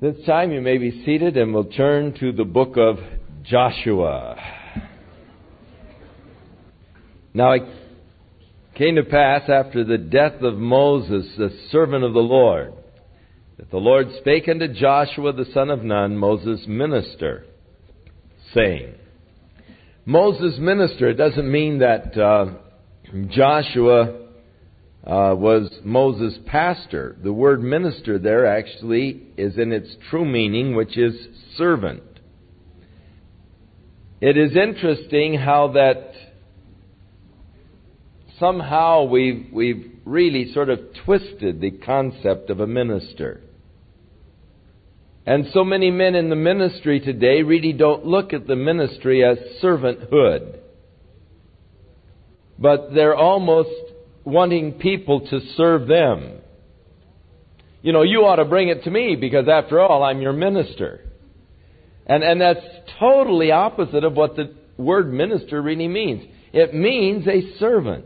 This time you may be seated, and we'll turn to the book of Joshua. Now it came to pass after the death of Moses, the servant of the Lord, that the Lord spake unto Joshua the son of Nun, Moses' minister, saying, Moses' minister, it doesn't mean that Joshua was Moses' pastor. The word minister there actually is in its true meaning, which is servant. It is interesting how that somehow we've really sort of twisted the concept of a minister. And so many men in the ministry today really don't look at the ministry as servanthood. But they're almost wanting people to serve them. You know, you ought to bring it to me because after all, I'm your minister. And that's totally opposite of what the word minister really means. It means a servant.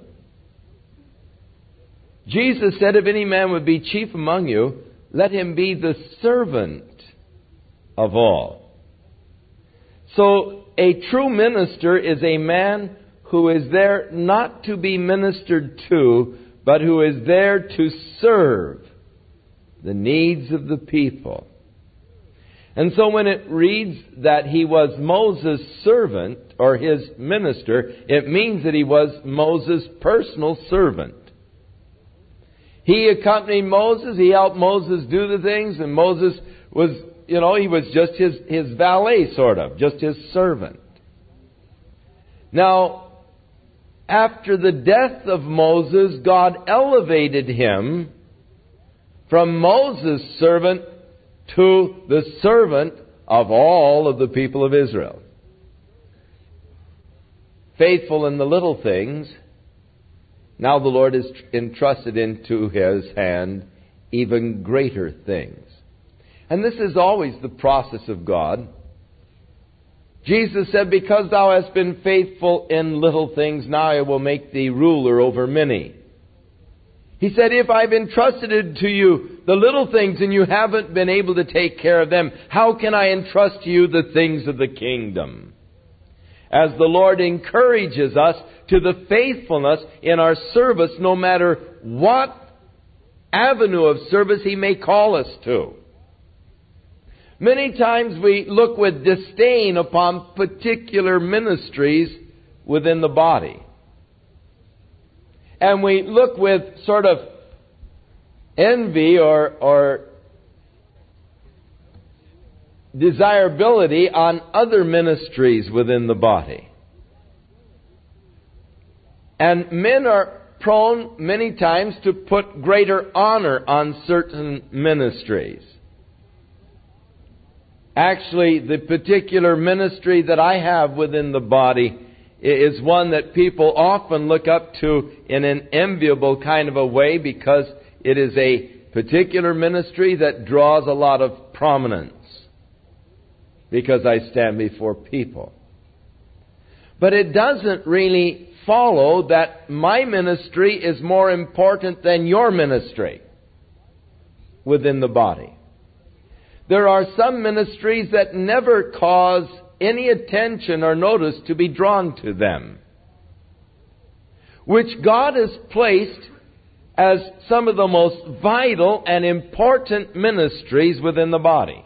Jesus said, if any man would be chief among you, let him be the servant of all. So a true minister is a man who is there not to be ministered to, but who is there to serve the needs of the people. And so when it reads that he was Moses' servant, or his minister, it means that he was Moses' personal servant. He accompanied Moses, he helped Moses do the things, and Moses was, he was just his valet, sort of, just his servant. Now, after the death of Moses, God elevated him from Moses' servant to the servant of all of the people of Israel. Faithful in the little things, now the Lord has entrusted into his hand even greater things. And this is always the process of God. Jesus said, because thou hast been faithful in little things, now I will make thee ruler over many. He said, if I've entrusted to you the little things and you haven't been able to take care of them, how can I entrust to you the things of the kingdom? As the Lord encourages us to the faithfulness in our service, no matter what avenue of service He may call us to. Many times we look with disdain upon particular ministries within the body. And we look with sort of envy or desirability on other ministries within the body. And men are prone many times to put greater honor on certain ministries. Actually, the particular ministry that I have within the body is one that people often look up to in an enviable kind of a way because it is a particular ministry that draws a lot of prominence because I stand before people. But it doesn't really follow that my ministry is more important than your ministry within the body. There are some ministries that never cause any attention or notice to be drawn to them, which God has placed as some of the most vital and important ministries within the body.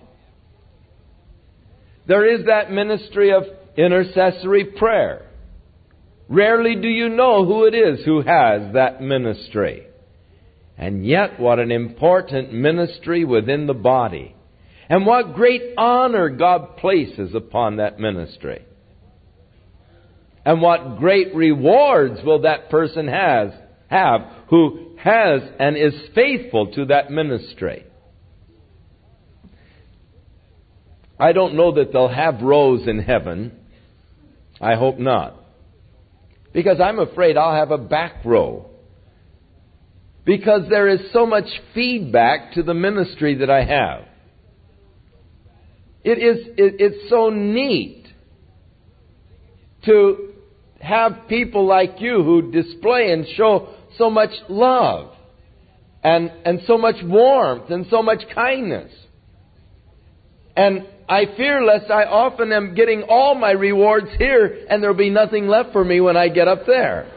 There is that ministry of intercessory prayer. Rarely do you know who it is who has that ministry. And yet, what an important ministry within the body. And what great honor God places upon that ministry. And what great rewards will that person have who has and is faithful to that ministry. I don't know that they'll have rows in heaven. I hope not. Because I'm afraid I'll have a back row. Because there is so much feedback to the ministry that I have. It's so neat to have people like you who display and show so much love and so much warmth and so much kindness. And I fear lest I often am getting all my rewards here and there'll be nothing left for me when I get up there.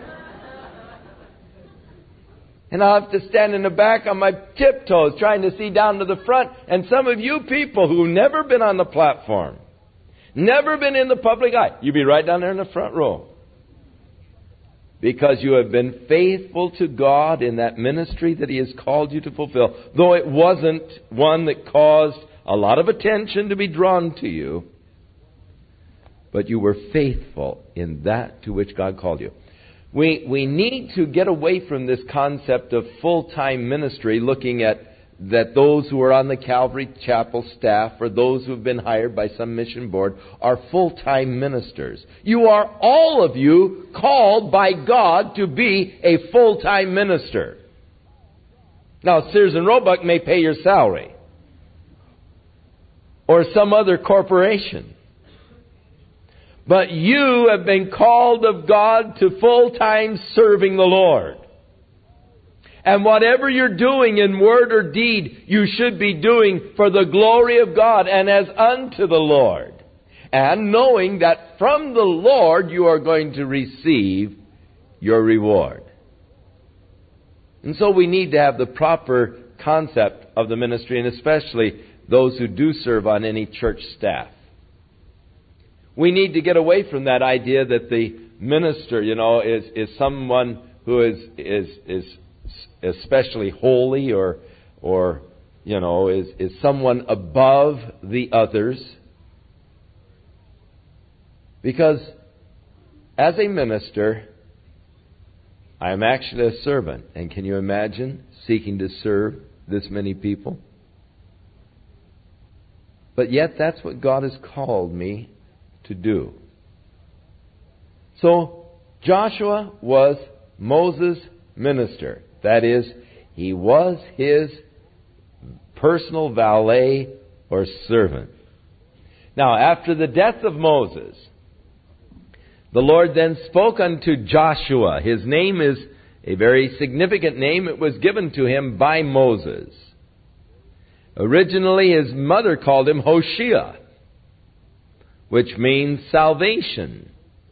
And I'll have to stand in the back on my tiptoes trying to see down to the front. And some of you people who've never been on the platform, never been in the public eye, you'll be right down there in the front row. Because you have been faithful to God in that ministry that He has called you to fulfill. Though it wasn't one that caused a lot of attention to be drawn to you, but you were faithful in that to which God called you. We need to get away from this concept of full-time ministry, looking at that those who are on the Calvary Chapel staff or those who have been hired by some mission board are full-time ministers. You are, all of you, called by God to be a full-time minister. Now, Sears and Roebuck may pay your salary, or some other corporation. But you have been called of God to full-time serving the Lord. And whatever you're doing in word or deed, you should be doing for the glory of God and as unto the Lord. And knowing that from the Lord you are going to receive your reward. And so we need to have the proper concept of the ministry, and especially those who do serve on any church staff. We need to get away from that idea that the minister, is someone who is especially holy or is someone above the others. Because as a minister, I am actually a servant. And can you imagine seeking to serve this many people? But yet that's what God has called me to do. So Joshua was Moses' minister. That is, he was his personal valet or servant. Now, after the death of Moses, the Lord then spoke unto Joshua. His name is a very significant name. It was given to him by Moses. Originally, his mother called him Hoshea, which means salvation.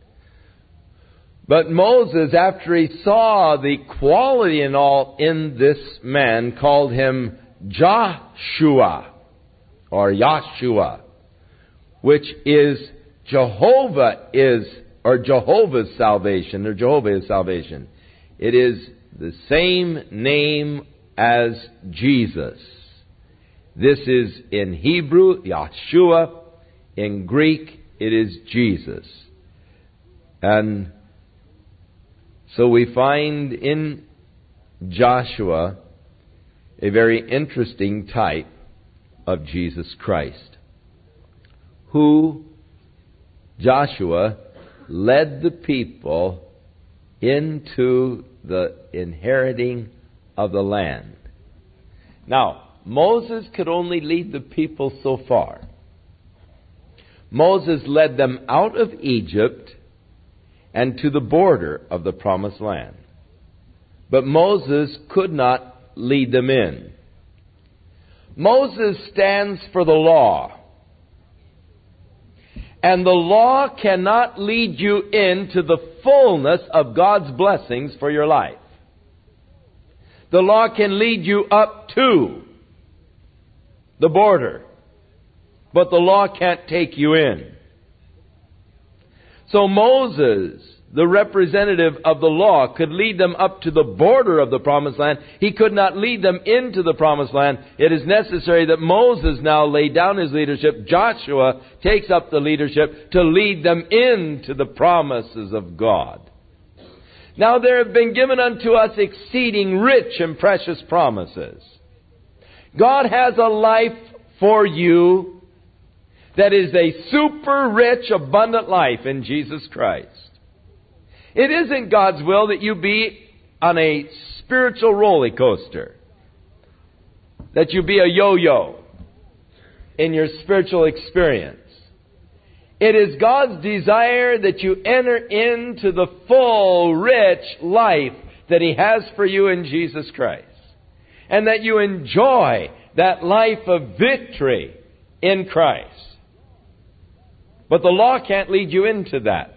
But Moses, after he saw the quality and all in this man, called him Joshua or Yahshua, which is Jehovah's salvation, or Jehovah is salvation. It is the same name as Jesus. This is in Hebrew, Yahshua. In Greek, it is Jesus. And so we find in Joshua a very interesting type of Jesus Christ, who Joshua led the people into the inheriting of the land. Now, Moses could only lead the people so far. Moses led them out of Egypt and to the border of the promised land. But Moses could not lead them in. Moses stands for the law. And the law cannot lead you into the fullness of God's blessings for your life. The law can lead you up to the border, but the law can't take you in. So Moses, the representative of the law, could lead them up to the border of the promised land. He could not lead them into the promised land. It is necessary that Moses now lay down his leadership. Joshua takes up the leadership to lead them into the promises of God. Now there have been given unto us exceeding rich and precious promises. God has a life for you that is a super rich, abundant life in Jesus Christ. It isn't God's will that you be on a spiritual roller coaster, that you be a yo-yo in your spiritual experience. It is God's desire that you enter into the full, rich life that He has for you in Jesus Christ, and that you enjoy that life of victory in Christ. But the law can't lead you into that.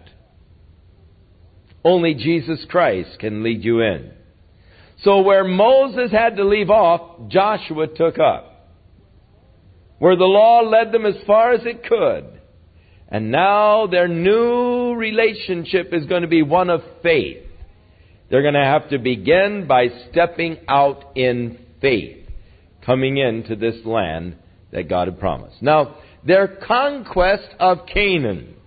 Only Jesus Christ can lead you in. So where Moses had to leave off, Joshua took up. Where the law led them as far as it could. And now their new relationship is going to be one of faith. They're going to have to begin by stepping out in faith, coming into this land that God had promised. Now, their conquest of Canaan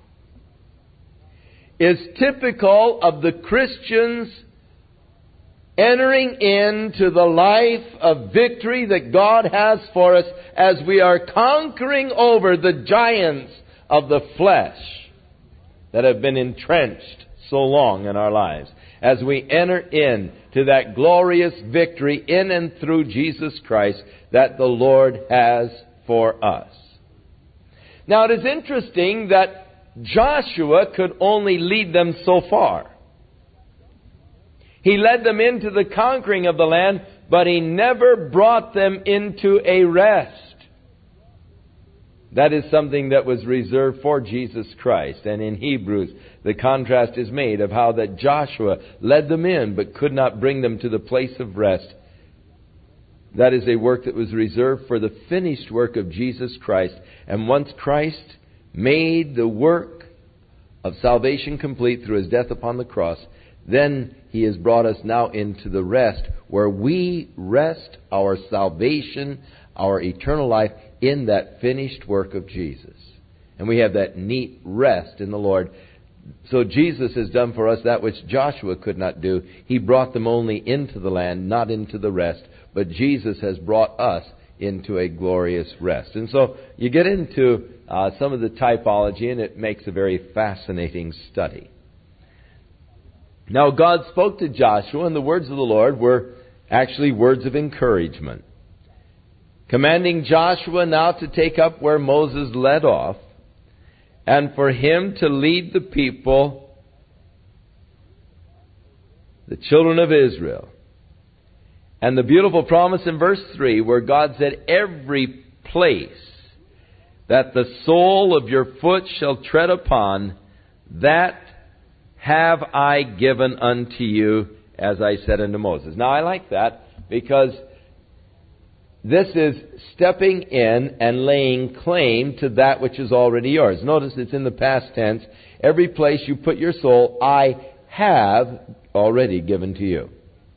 is typical of the Christians entering into the life of victory that God has for us as we are conquering over the giants of the flesh that have been entrenched so long in our lives. As we enter into that glorious victory in and through Jesus Christ that the Lord has for us. Now it is interesting that Joshua could only lead them so far. He led them into the conquering of the land, but he never brought them into a rest. That is something that was reserved for Jesus Christ. And in Hebrews, the contrast is made of how that Joshua led them in, but could not bring them to the place of rest. That is a work that was reserved for the finished work of Jesus Christ. And once Christ made the work of salvation complete through His death upon the cross, then He has brought us now into the rest where we rest our salvation, our eternal life in that finished work of Jesus. And we have that neat rest in the Lord. So Jesus has done for us that which Joshua could not do. He brought them only into the land, not into the rest. But Jesus has brought us into a glorious rest. And so you get into some of the typology, and it makes a very fascinating study. Now God spoke to Joshua, and the words of the Lord were actually words of encouragement, commanding Joshua now to take up where Moses led off, and for him to lead the people, the children of Israel. And the beautiful promise in verse 3 where God said, every place that the sole of your foot shall tread upon, that have I given unto you, as I said unto Moses. Now I like that because this is stepping in and laying claim to that which is already yours. Notice it's in the past tense. Every place you put your soul, I have already given to you.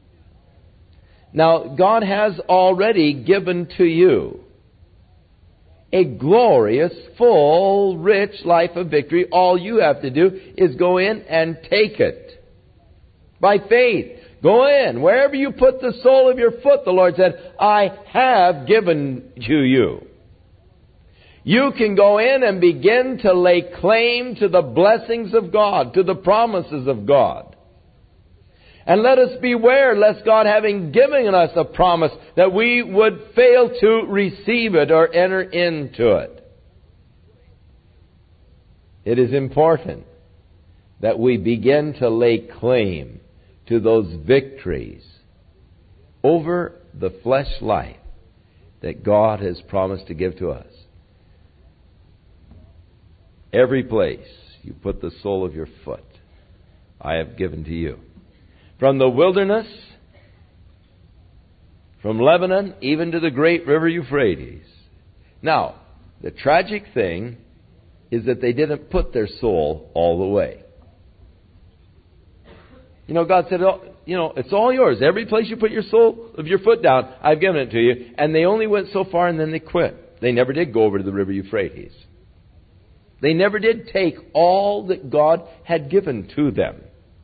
Now, God has already given to you a glorious, full, rich life of victory. All you have to do is go in and take it. By faith. Go in. Wherever you put the sole of your foot, the Lord said, I have given to you. You can go in and begin to lay claim to the blessings of God, to the promises of God. And let us beware lest God, having given us a promise, that we would fail to receive it or enter into it. It is important that we begin to lay claim to those victories over the flesh life that God has promised to give to us. Every place you put the sole of your foot, I have given to you. From the wilderness, from Lebanon, even to the great river Euphrates. Now, the tragic thing is that they didn't put their soul all the way. You know, God said, it's all yours. Every place you put your sole of your foot down, I've given it to you. And they only went so far and then they quit. They never did go over to the river Euphrates. They never did take all that God had given to them.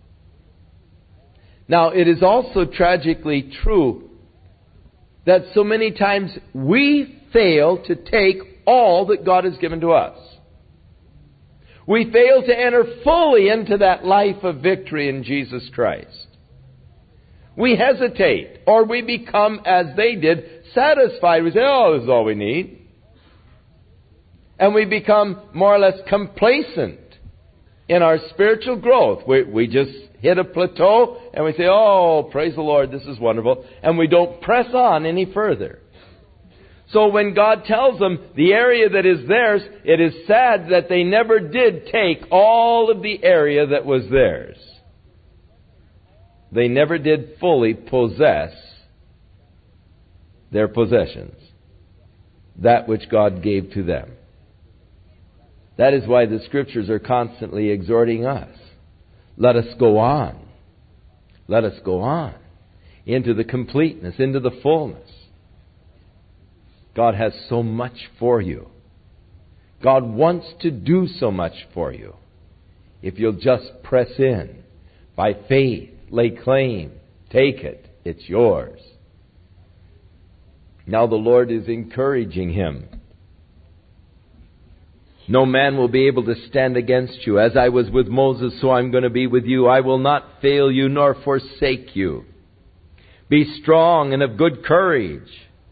Now, it is also tragically true that so many times we fail to take all that God has given to us. We fail to enter fully into that life of victory in Jesus Christ. We hesitate, or we become, as they did, satisfied. We say, this is all we need. And we become more or less complacent in our spiritual growth. We just hit a plateau and we say, praise the Lord, this is wonderful. And we don't press on any further. So when God tells them the area that is theirs, it is sad that they never did take all of the area that was theirs. They never did fully possess their possessions, that which God gave to them. That is why the Scriptures are constantly exhorting us. Let us go on. Let us go on into the completeness, into the fullness. God has so much for you. God wants to do so much for you. If you'll just press in by faith, lay claim, take it, it's yours. Now the Lord is encouraging him. No man will be able to stand against you. As I was with Moses, so I'm going to be with you. I will not fail you nor forsake you. Be strong and of good courage.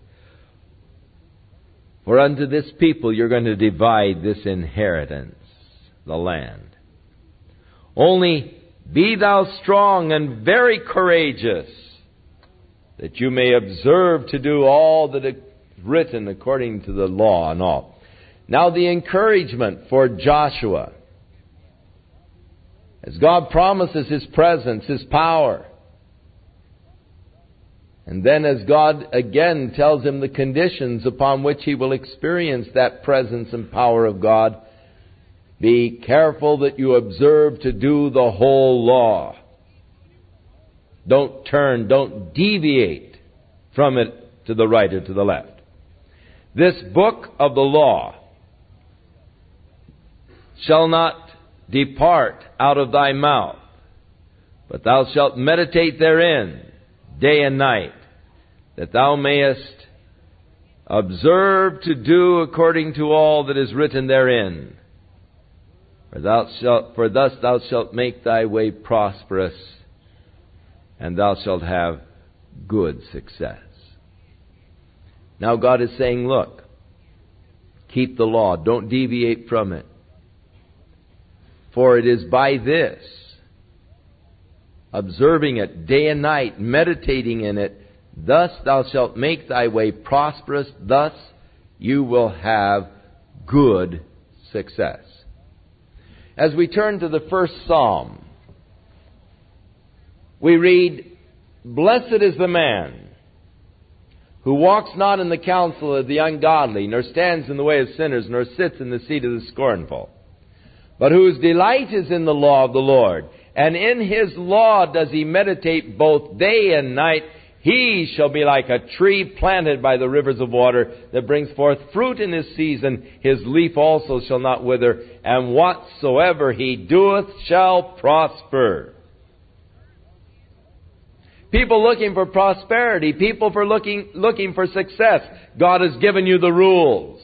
For unto this people you're going to divide this inheritance, the land. Only be thou strong and very courageous, that you may observe to do all that is written according to the law and all. Now the encouragement for Joshua. As God promises His presence, His power. And then as God again tells him the conditions upon which he will experience that presence and power of God, be careful that you observe to do the whole law. Don't turn, don't deviate from it to the right or to the left. This book of the law shall not depart out of thy mouth, but thou shalt meditate therein day and night, that thou mayest observe to do according to all that is written therein. For thus thou shalt make thy way prosperous, and thou shalt have good success. Now God is saying, look, keep the law, don't deviate from it. For it is by this, observing it day and night, meditating in it, thus thou shalt make thy way prosperous, thus you will have good success. As we turn to the first Psalm, we read, Blessed is the man who walks not in the counsel of the ungodly, nor stands in the way of sinners, nor sits in the seat of the scornful, but whose delight is in the law of the Lord, and in His law does he meditate both day and night. He shall be like a tree planted by the rivers of water, that brings forth fruit in his season. His leaf also shall not wither, and whatsoever he doeth shall prosper. People looking for prosperity, people for looking for success. God has given you the rules.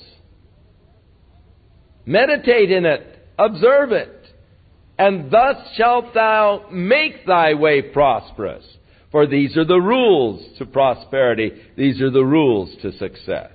Meditate in it. Observe it. And thus shalt thou make thy way prosperous. For these are the rules to prosperity. These are the rules to success.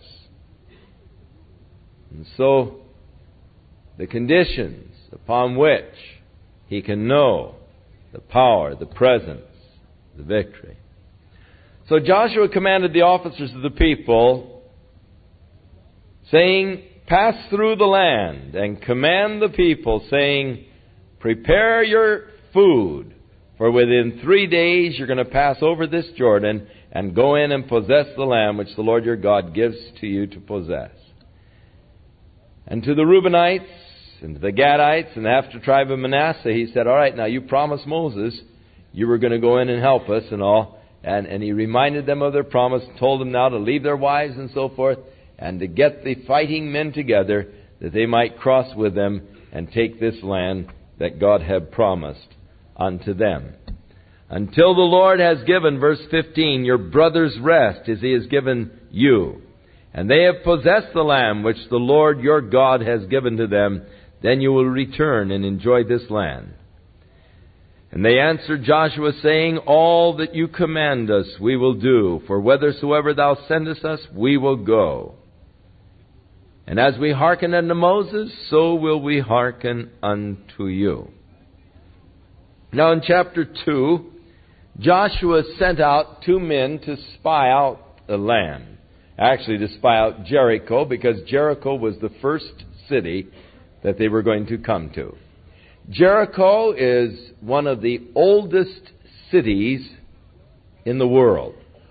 And so, the conditions upon which he can know the power, the presence, the victory. So Joshua commanded the officers of the people, saying, Pass through the land, and command the people, saying, Prepare your food, for within 3 days you're going to pass over this Jordan and go in and possess the land which the Lord your God gives to you to possess. And to the Reubenites and to the Gadites and the half tribe of Manasseh, he said, all right, now you promised Moses you were going to go in and help us and all. And he reminded them of their promise, told them now to leave their wives and so forth, and to get the fighting men together that they might cross with them and take this land that God had promised unto them. Until the Lord has given, verse 15, your brothers rest as He has given you. And they have possessed the land which the Lord your God has given to them. Then you will return and enjoy this land. And they answered Joshua, saying, All that you command us we will do, for whithersoever thou sendest us, we will go. And as we hearken unto Moses, so will we hearken unto you. Now in chapter 2, Joshua sent out 2 men to spy out the land. actually to spy out Jericho, because Jericho was the first city that they were going to come to. Jericho is one of the oldest cities in the world.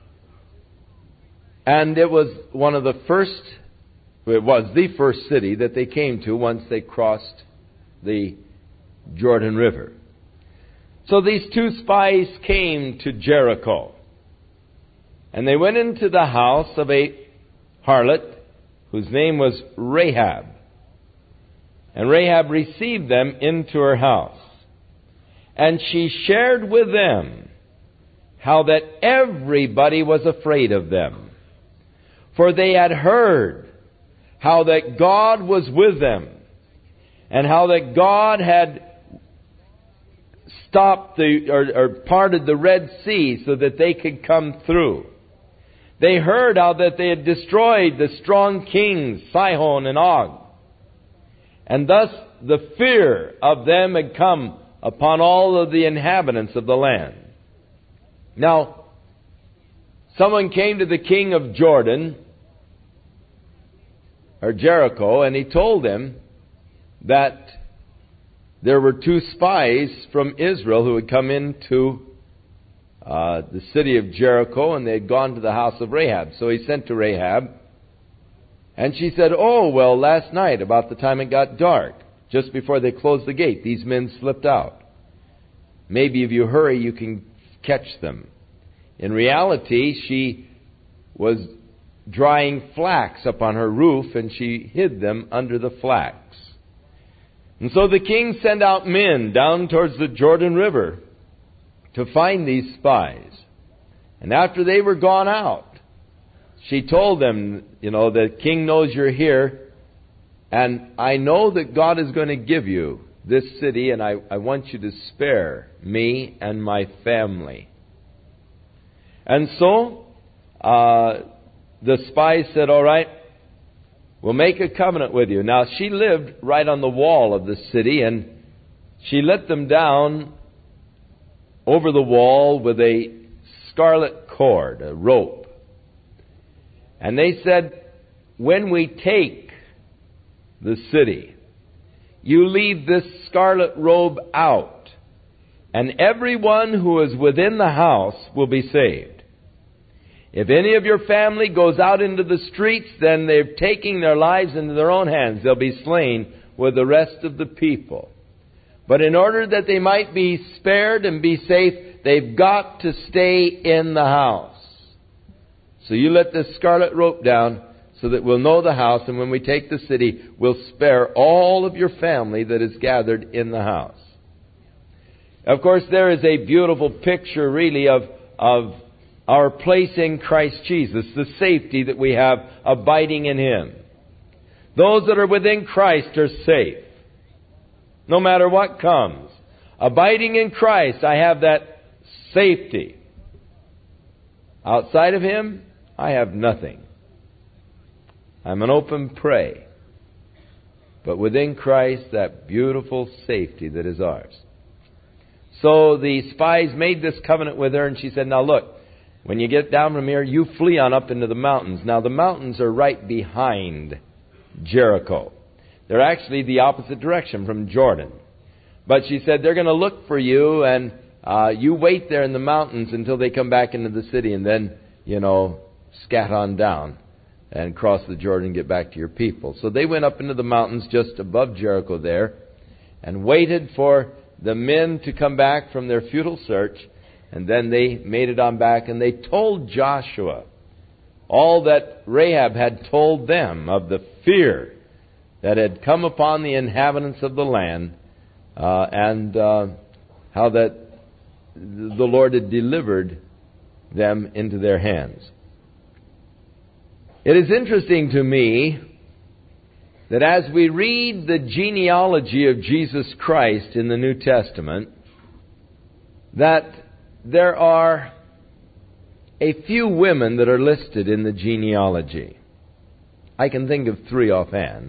And it was the first city that they came to once they crossed the Jordan River. So these two spies came to Jericho. And they went into the house of a harlot whose name was Rahab. And Rahab received them into her house. And she shared with them how that everybody was afraid of them. For they had heard how that God was with them, and how that God had stopped or parted the Red Sea so that they could come through. They heard how that they had destroyed the strong kings, Sihon and Og. And thus the fear of them had come upon all of the inhabitants of the land. Now, someone came to the king of Jordan, or Jericho, and he told him that there were two spies from Israel who had come into the city of Jericho, and they had gone to the house of Rahab. So he sent to Rahab, and she said, "Oh, well, last night, about the time it got dark, just before they closed the gate, these men slipped out. Maybe if you hurry, you can catch them." In reality, she was drying flax upon her roof, and she hid them under the flax. And so the king sent out men down towards the Jordan River to find these spies. And after they were gone out, she told them, the king knows you're here, and I know that God is going to give you this city, and I want you to spare me and my family. And so the spies said, "All right, we'll make a covenant with you." Now, she lived right on the wall of the city, and she let them down over the wall with a scarlet cord, a rope. And they said, "When we take the city, you leave this scarlet robe out, and everyone who is within the house will be saved. If any of your family goes out into the streets, then they're taking their lives into their own hands. They'll be slain with the rest of the people. But in order that they might be spared and be safe, they've got to stay in the house. So you let this scarlet rope down so that we'll know the house, and when we take the city, we'll spare all of your family that is gathered in the house." Of course, there is a beautiful picture, really, of our place in Christ Jesus, the safety that we have abiding in Him. Those that are within Christ are safe, no matter what comes. Abiding in Christ, I have that safety. Outside of Him, I have nothing. I'm an open prey. But within Christ, that beautiful safety that is ours. So the spies made this covenant with her, and she said, "Now look, when you get down from here, you flee on up into the mountains." Now, the mountains are right behind Jericho. They're actually the opposite direction from Jordan. But she said, "They're going to look for you, and you wait there in the mountains until they come back into the city, and then, scat on down and cross the Jordan and get back to your people." So they went up into the mountains just above Jericho there and waited for the men to come back from their futile search. And then they made it on back, and they told Joshua all that Rahab had told them of the fear that had come upon the inhabitants of the land, and how that the Lord had delivered them into their hands. It is interesting to me that as we read the genealogy of Jesus Christ in the New Testament, that there are a few women that are listed in the genealogy. I can think of 3 offhand.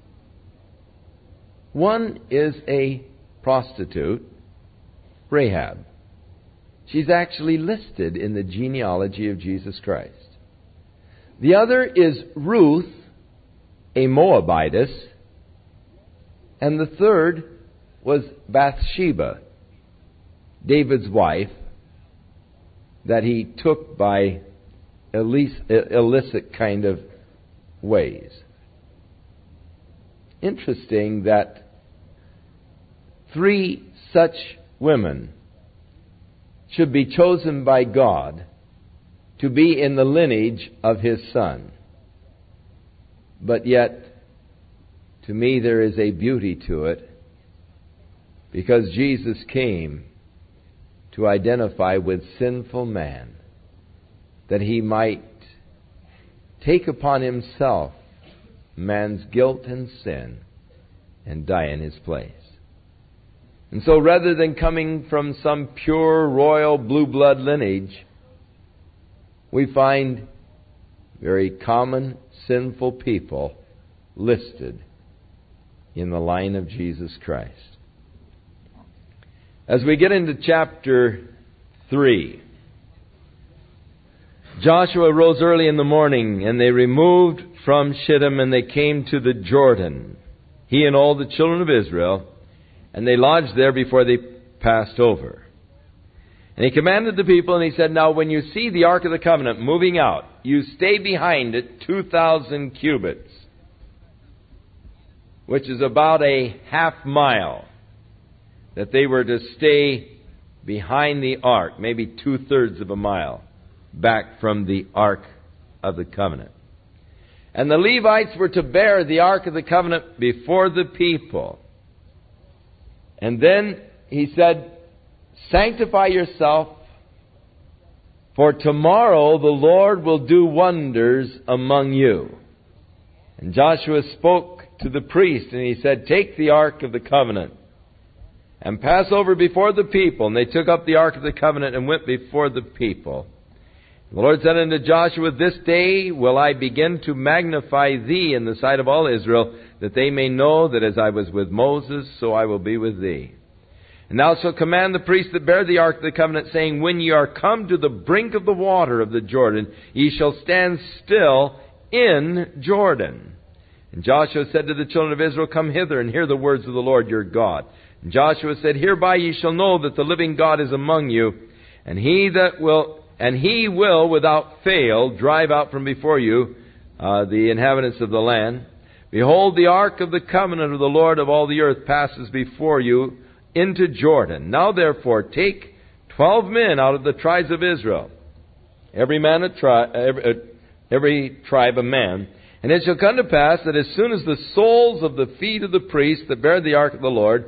One is a prostitute, Rahab. She's actually listed in the genealogy of Jesus Christ. The other is Ruth, a Moabitess. And the third was Bathsheba, David's wife, that he took by illicit kind of ways. Interesting that 3 such women should be chosen by God to be in the lineage of His Son. But yet, to me there is a beauty to it, because Jesus came to identify with sinful man, that He might take upon Himself man's guilt and sin and die in his place. And so rather than coming from some pure royal blue blood lineage, we find very common sinful people listed in the line of Jesus Christ. As we get into chapter 3, Joshua rose early in the morning, and they removed from Shittim, and they came to the Jordan, he and all the children of Israel, and they lodged there before they passed over. And he commanded the people, and he said, "Now when you see the Ark of the Covenant moving out, you stay behind it 2,000 cubits, which is about a half mile, that they were to stay behind the Ark, maybe 2/3 of a mile, back from the Ark of the Covenant. And the Levites were to bear the Ark of the Covenant before the people. And then he said, sanctify yourself, for tomorrow the Lord will do wonders among you. And Joshua spoke to the priest, and he said, take the Ark of the Covenant and pass over before the people. And they took up the Ark of the Covenant and went before the people. The Lord said unto Joshua, this day will I begin to magnify thee in the sight of all Israel, that they may know that as I was with Moses, so I will be with thee. And thou shalt command the priests that bear the Ark of the Covenant, saying, when ye are come to the brink of the water of the Jordan, ye shall stand still in Jordan. And Joshua said to the children of Israel, come hither and hear the words of the Lord your God. And Joshua said, hereby ye shall know that the living God is among you, and he will without fail drive out from before you the inhabitants of the land. Behold, the Ark of the Covenant of the Lord of all the earth passes before you into Jordan. Now therefore take 12 men out of the tribes of Israel, every tribe a man. And it shall come to pass that as soon as the soles of the feet of the priests that bear the Ark of the Lord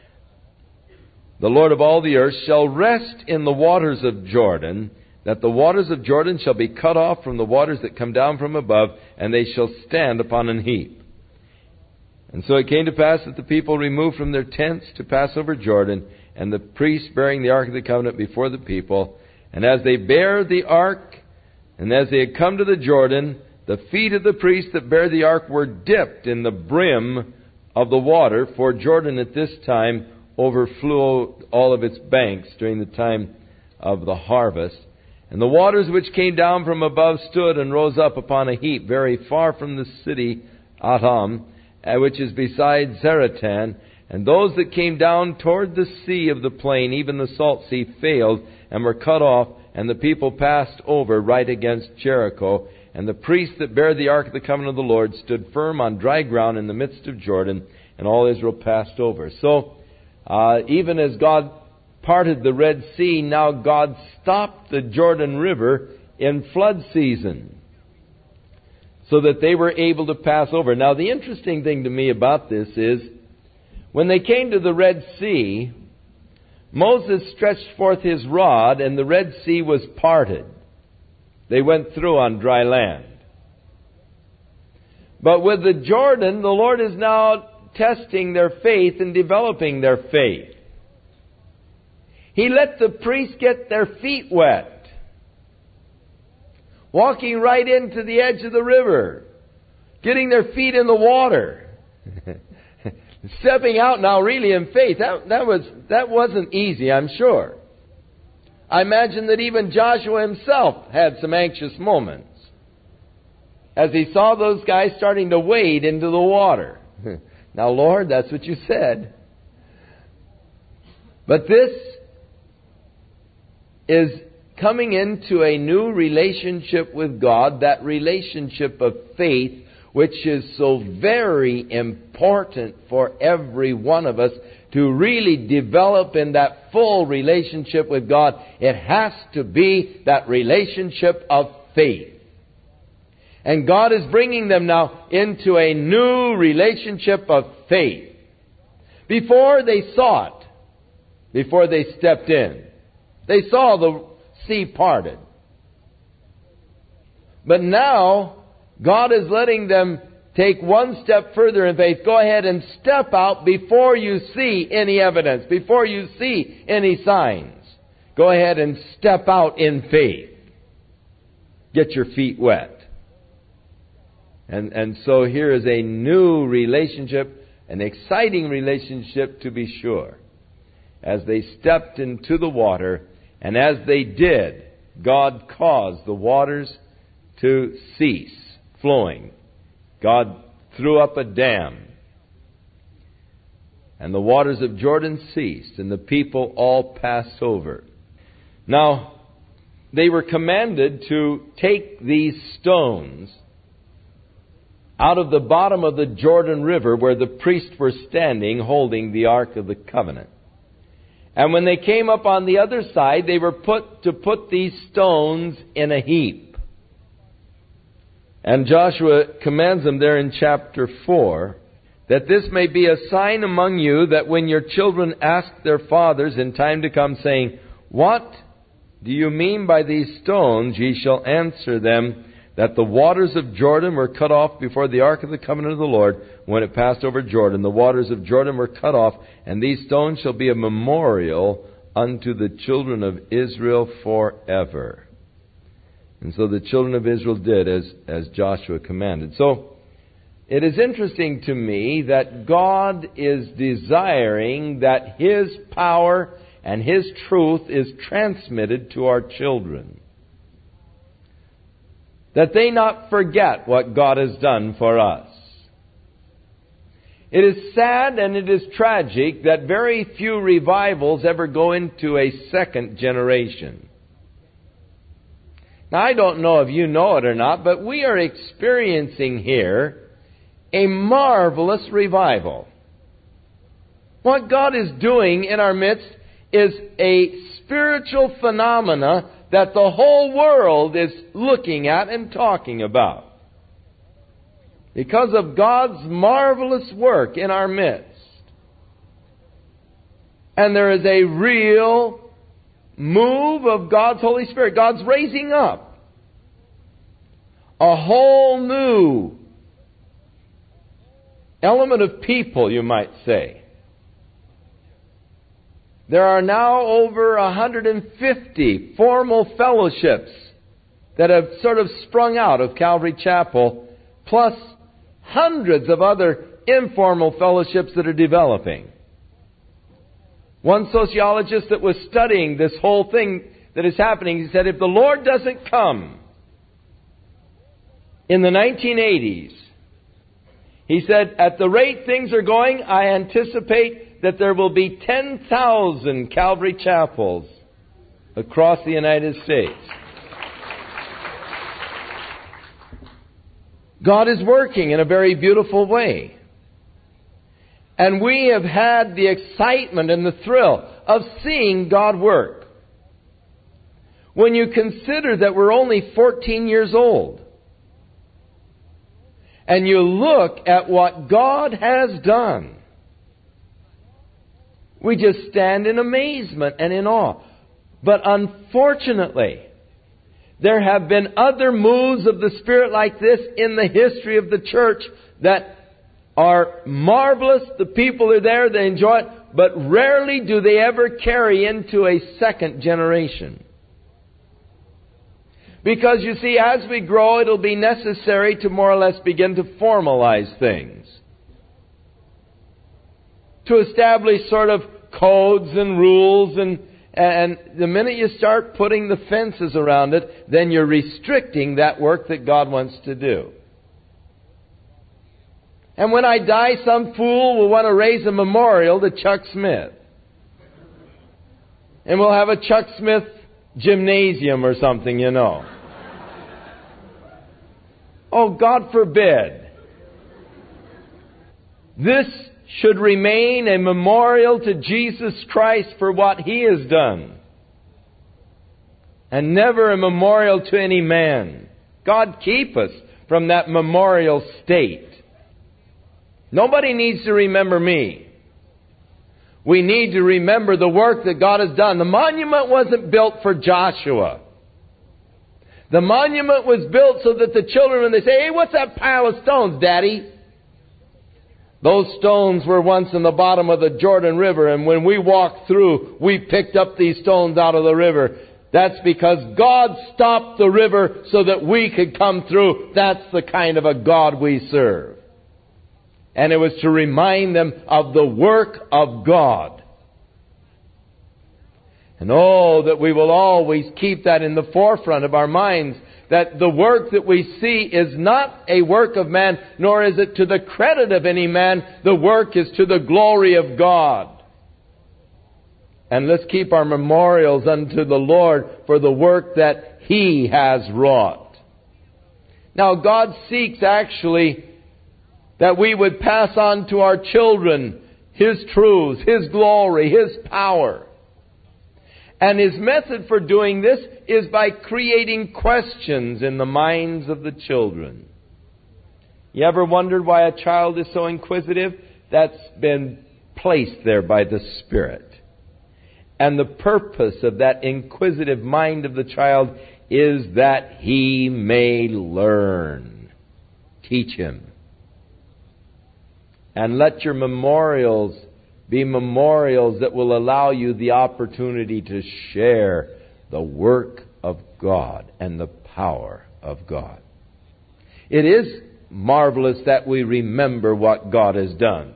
of all the earth, shall rest in the waters of Jordan, that the waters of Jordan shall be cut off from the waters that come down from above, and they shall stand upon an heap. And so it came to pass that the people removed from their tents to pass over Jordan, and the priests bearing the Ark of the Covenant before the people. And as they bare the Ark, and as they had come to the Jordan, the feet of the priests that bare the Ark were dipped in the brim of the water, for Jordan at this time overflew all of its banks during the time of the harvest. And the waters which came down from above stood and rose up upon a heap very far from the city Adam, which is beside Zaratan. And those that came down toward the sea of the plain, even the salt sea, failed and were cut off, and the people passed over right against Jericho. And the priests that bare the Ark of the Covenant of the Lord stood firm on dry ground in the midst of Jordan, and all Israel passed over. So, even as God parted the Red Sea, now God stopped the Jordan River in flood season, so that they were able to pass over. Now, the interesting thing to me about this is, when they came to the Red Sea, Moses stretched forth his rod, and the Red Sea was parted. They went through on dry land. But with the Jordan, the Lord is now testing their faith and developing their faith. He let the priests get their feet wet, walking right into the edge of the river, getting their feet in the water, stepping out now really in faith. That wasn't easy, I'm sure. I imagine that even Joshua himself had some anxious moments. as he saw those guys starting to wade into the water. Now, Lord, that's what you said. But this is coming into a new relationship with God, that relationship of faith, which is so very important for every one of us to really develop in that full relationship with God. It has to be that relationship of faith. And God is bringing them now into a new relationship of faith. Before they saw it, before they stepped in, they saw the sea parted. But now, God is letting them take one step further in faith. Go ahead and step out before you see any evidence, before you see any signs. Go ahead and step out in faith. Get your feet wet. And so here is a new relationship, an exciting relationship to be sure. As they stepped into the water, and as they did, God caused the waters to cease flowing. God threw up a dam, and the waters of Jordan ceased, and the people all passed over. Now, they were commanded to take these stones out of the bottom of the Jordan River where the priests were standing holding the Ark of the Covenant. And when they came up on the other side, they were to put these stones in a heap. And Joshua commands them there in chapter 4, that this may be a sign among you, that when your children ask their fathers in time to come, saying, What do you mean by these stones? Ye shall answer them, that the waters of Jordan were cut off before the Ark of the Covenant of the Lord, when it passed over Jordan. The waters of Jordan were cut off, and these stones shall be a memorial unto the children of Israel forever. And so the children of Israel did as Joshua commanded. So it is interesting to me that God is desiring that His power and His truth is transmitted to our children. That they not forget what God has done for us. It is sad and it is tragic that very few revivals ever go into a second generation. Now, I don't know if you know it or not, but we are experiencing here a marvelous revival. What God is doing in our midst is a spiritual phenomena that the whole world is looking at and talking about. Because of God's marvelous work in our midst. And there is a real move of God's Holy Spirit. God's raising up a whole new element of people, you might say. There are now over 150 formal fellowships that have sort of sprung out of Calvary Chapel, plus hundreds of other informal fellowships that are developing. One sociologist that was studying this whole thing that is happening, he said, if the Lord doesn't come in the 1980s, he said, at the rate things are going, I anticipate that there will be 10,000 Calvary Chapels across the United States. God is working in a very beautiful way. And we have had the excitement and the thrill of seeing God work. When you consider that we're only 14 years old, and you look at what God has done, we just stand in amazement and in awe. But unfortunately, there have been other moves of the Spirit like this in the history of the church that are marvelous. The people are there, they enjoy it, but rarely do they ever carry into a second generation. Because you see, as we grow, it'll be necessary to more or less begin to formalize things. To establish sort of codes and rules, and the minute you start putting the fences around it, then you're restricting that work that God wants to do. And when I die, some fool will want to raise a memorial to Chuck Smith. And we'll have a Chuck Smith gymnasium or something, you know. Oh, God forbid. This should remain a memorial to Jesus Christ for what He has done. And never a memorial to any man. God keep us from that memorial state. Nobody needs to remember me. We need to remember the work that God has done. The monument wasn't built for Joshua. The monument was built so that the children, when they say, "Hey, what's that pile of stones, Daddy?" Those stones were once in the bottom of the Jordan River, and when we walked through, we picked up these stones out of the river. That's because God stopped the river so that we could come through. That's the kind of a God we serve. And it was to remind them of the work of God. And oh, that we will always keep that in the forefront of our minds, that the work that we see is not a work of man, nor is it to the credit of any man. The work is to the glory of God. And let's keep our memorials unto the Lord for the work that He has wrought. Now, God seeks actually that we would pass on to our children His truths, His glory, His power. And His method for doing this is by creating questions in the minds of the children. You ever wondered why a child is so inquisitive? That's been placed there by the Spirit. And the purpose of that inquisitive mind of the child is that he may learn. Teach him. And let your memorials be memorials that will allow you the opportunity to share the work of God and the power of God. It is marvelous that we remember what God has done.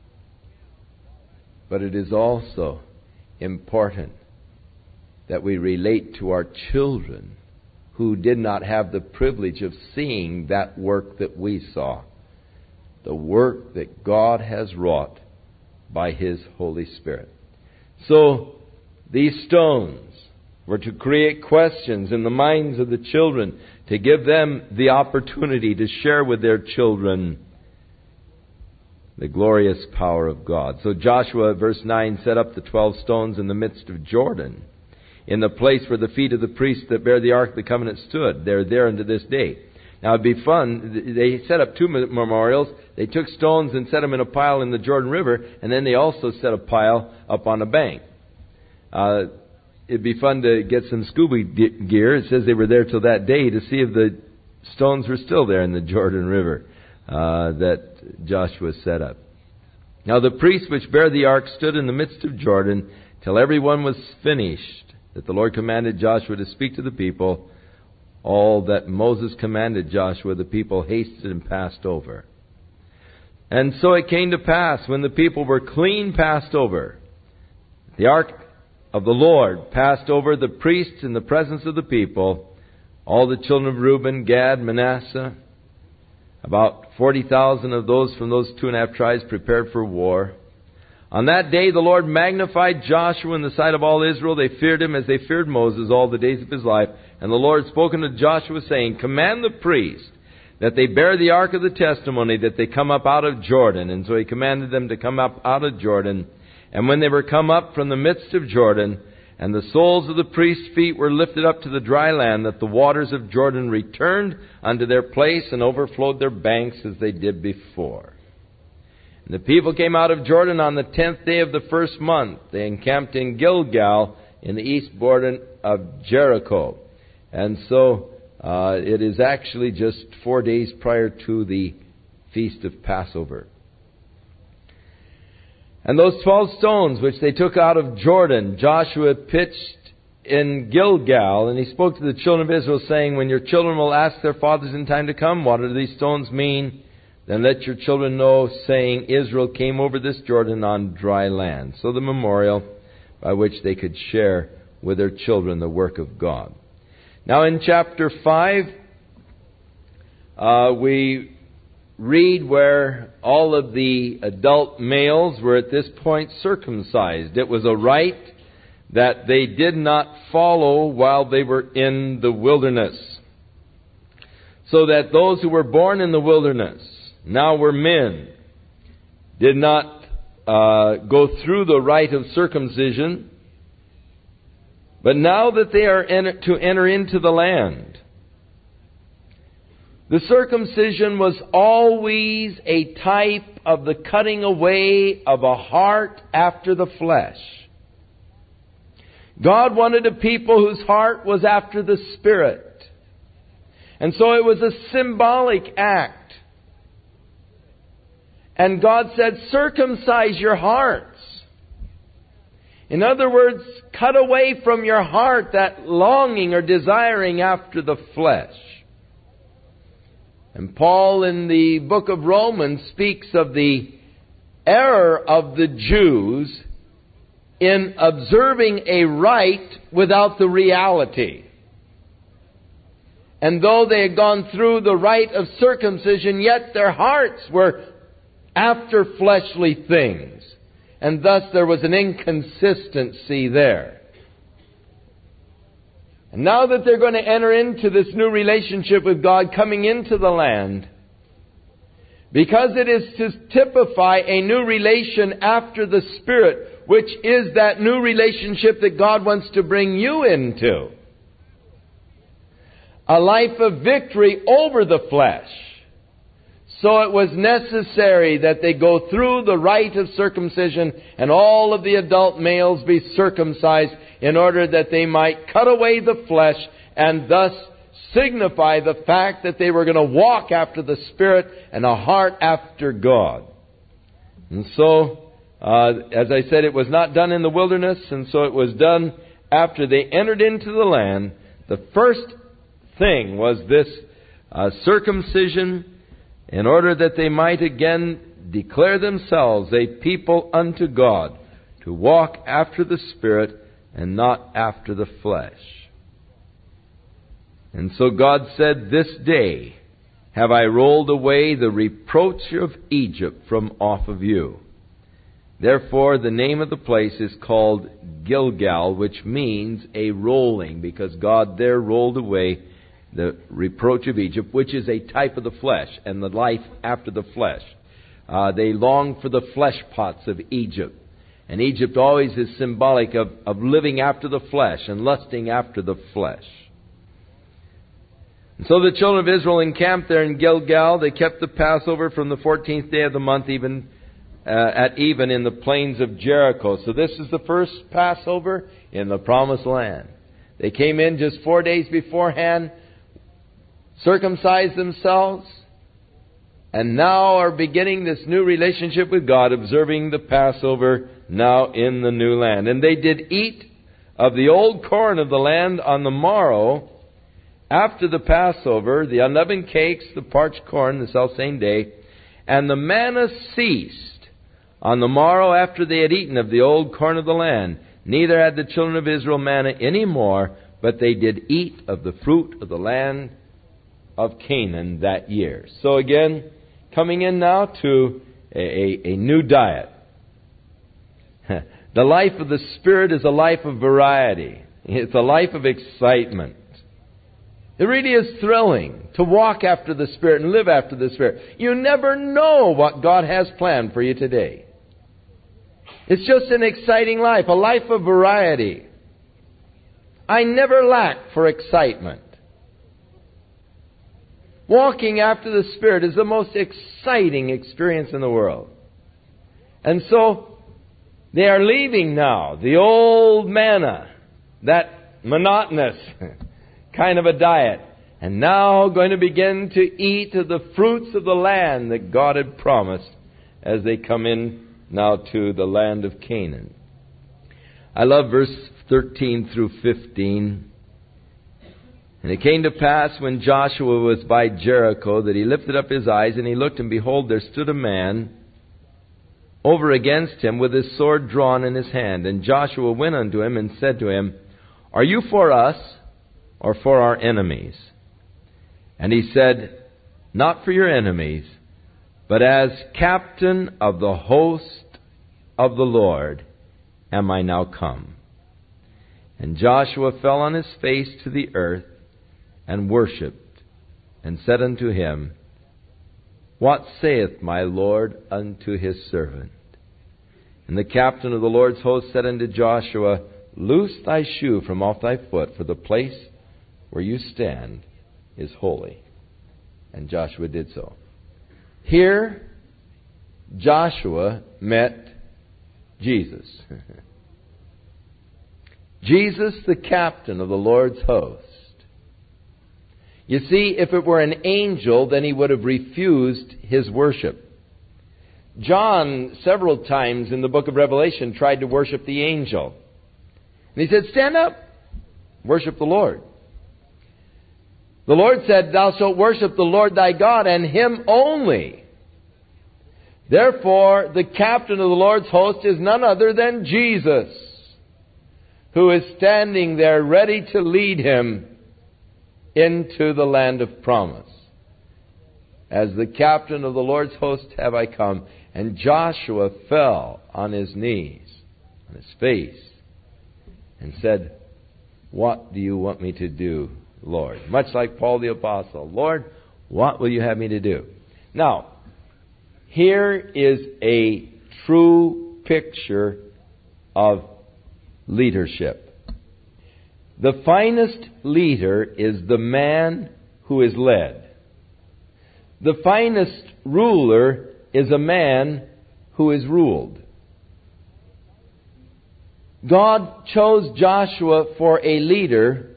But it is also important that we relate to our children who did not have the privilege of seeing that work that we saw. The work that God has wrought by His Holy Spirit. So, these stones were to create questions in the minds of the children, to give them the opportunity to share with their children the glorious power of God. So Joshua, verse 9, set up the 12 stones in the midst of Jordan, in the place where the feet of the priests that bear the Ark of the Covenant stood. They're there unto this day. Now, it'd be fun. They set up two memorials. They took stones and set them in a pile in the Jordan River, and then they also set a pile up on a bank. It'd be fun to get some scuba gear. It says they were there till that day to see if the stones were still there in the Jordan River that Joshua set up. Now, the priests which bear the ark stood in the midst of Jordan till every one was finished, that the Lord commanded Joshua to speak to the people. All that Moses commanded Joshua, the people hasted and passed over. And so it came to pass, when the people were clean passed over, the ark of the Lord passed over the priests in the presence of the people, all the children of Reuben, Gad, Manasseh, about 40,000 of those from those 2.5 tribes prepared for war. On that day the Lord magnified Joshua in the sight of all Israel. They feared him as they feared Moses all the days of his life. And the Lord spoke unto Joshua, saying, Command the priests that they bear the ark of the testimony, that they come up out of Jordan. And so he commanded them to come up out of Jordan. And when they were come up from the midst of Jordan, and the soles of the priests' feet were lifted up to the dry land, that the waters of Jordan returned unto their place and overflowed their banks as they did before. And the people came out of Jordan on the 10th day of the first month. They encamped in Gilgal in the east border of Jericho. And so it is actually just 4 days prior to the feast of Passover. And those 12 stones which they took out of Jordan, Joshua pitched in Gilgal, and he spoke to the children of Israel, saying, When your children will ask their fathers in time to come, what do these stones mean? Then let your children know, saying, Israel came over this Jordan on dry land. So the memorial by which they could share with their children the work of God. Now in chapter 5, we read where all of the adult males were at this point circumcised. It was a rite that they did not follow while they were in the wilderness. So that those who were born in the wilderness, now were men, did not go through the rite of circumcision. But now that they are to enter into the land, the circumcision was always a type of the cutting away of a heart after the flesh. God wanted a people whose heart was after the Spirit. And so it was a symbolic act. And God said, circumcise your hearts. In other words, cut away from your heart that longing or desiring after the flesh. And Paul in the book of Romans speaks of the error of the Jews in observing a rite without the reality. And though they had gone through the rite of circumcision, yet their hearts were after fleshly things. And thus there was an inconsistency there. And now that they're going to enter into this new relationship with God, coming into the land, because it is to typify a new relation after the Spirit, which is that new relationship that God wants to bring you into. A life of victory over the flesh. So it was necessary that they go through the rite of circumcision and all of the adult males be circumcised in order that they might cut away the flesh and thus signify the fact that they were going to walk after the Spirit and a heart after God. And so, as I said, it was not done in the wilderness, and so it was done after they entered into the land. The first thing was this circumcision, in order that they might again declare themselves a people unto God, to walk after the Spirit and not after the flesh. And so God said, this day have I rolled away the reproach of Egypt from off of you. Therefore the name of the place is called Gilgal, which means a rolling, because God there rolled away the reproach of Egypt, which is a type of the flesh and the life after the flesh. They long for the flesh pots of Egypt. And Egypt always is symbolic of living after the flesh and lusting after the flesh. And so the children of Israel encamped there in Gilgal. They kept the Passover from the 14th day of the month, at even in the plains of Jericho. So this is the first Passover in the Promised Land. They came in just 4 days beforehand, circumcised themselves, and now are beginning this new relationship with God, observing the Passover now in the new land. And they did eat of the old corn of the land on the morrow after the Passover, the unleavened cakes, the parched corn, the selfsame day, and the manna ceased on the morrow after they had eaten of the old corn of the land. Neither had the children of Israel manna any more, but they did eat of the fruit of the land of Canaan that year. So again, coming in now to a new diet. The life of the Spirit is a life of variety. It's a life of excitement. It really is thrilling to walk after the Spirit and live after the Spirit. You never know what God has planned for you today. It's just an exciting life, a life of variety. I never lack for excitement. Walking after the Spirit is the most exciting experience in the world. And so, they are leaving now the old manna, that monotonous kind of a diet, and now going to begin to eat of the fruits of the land that God had promised as they come in now to the land of Canaan. I love verse 13 through 15. And it came to pass when Joshua was by Jericho that he lifted up his eyes, and he looked, and behold, there stood a man over against him with his sword drawn in his hand. And Joshua went unto him and said to him, Are you for us or for our enemies? And he said, Not for your enemies, but as captain of the host of the Lord am I now come. And Joshua fell on his face to the earth and worshipped, and said unto him, What saith my Lord unto his servant? And the captain of the Lord's host said unto Joshua, Loose thy shoe from off thy foot, for the place where you stand is holy. And Joshua did so. Here, Joshua met Jesus. Jesus, the captain of the Lord's host. You see, if it were an angel, then he would have refused his worship. John, several times in the book of Revelation, tried to worship the angel. And he said, Stand up, worship the Lord. The Lord said, Thou shalt worship the Lord thy God, and him only. Therefore, the captain of the Lord's host is none other than Jesus, who is standing there ready to lead him into the land of promise. As the captain of the Lord's host have I come. And Joshua fell on his knees, on his face, and said, What do you want me to do, Lord? Much like Paul the Apostle. Lord, what will you have me to do? Now, here is a true picture of leadership. The finest leader is the man who is led. The finest ruler is a man who is ruled. God chose Joshua for a leader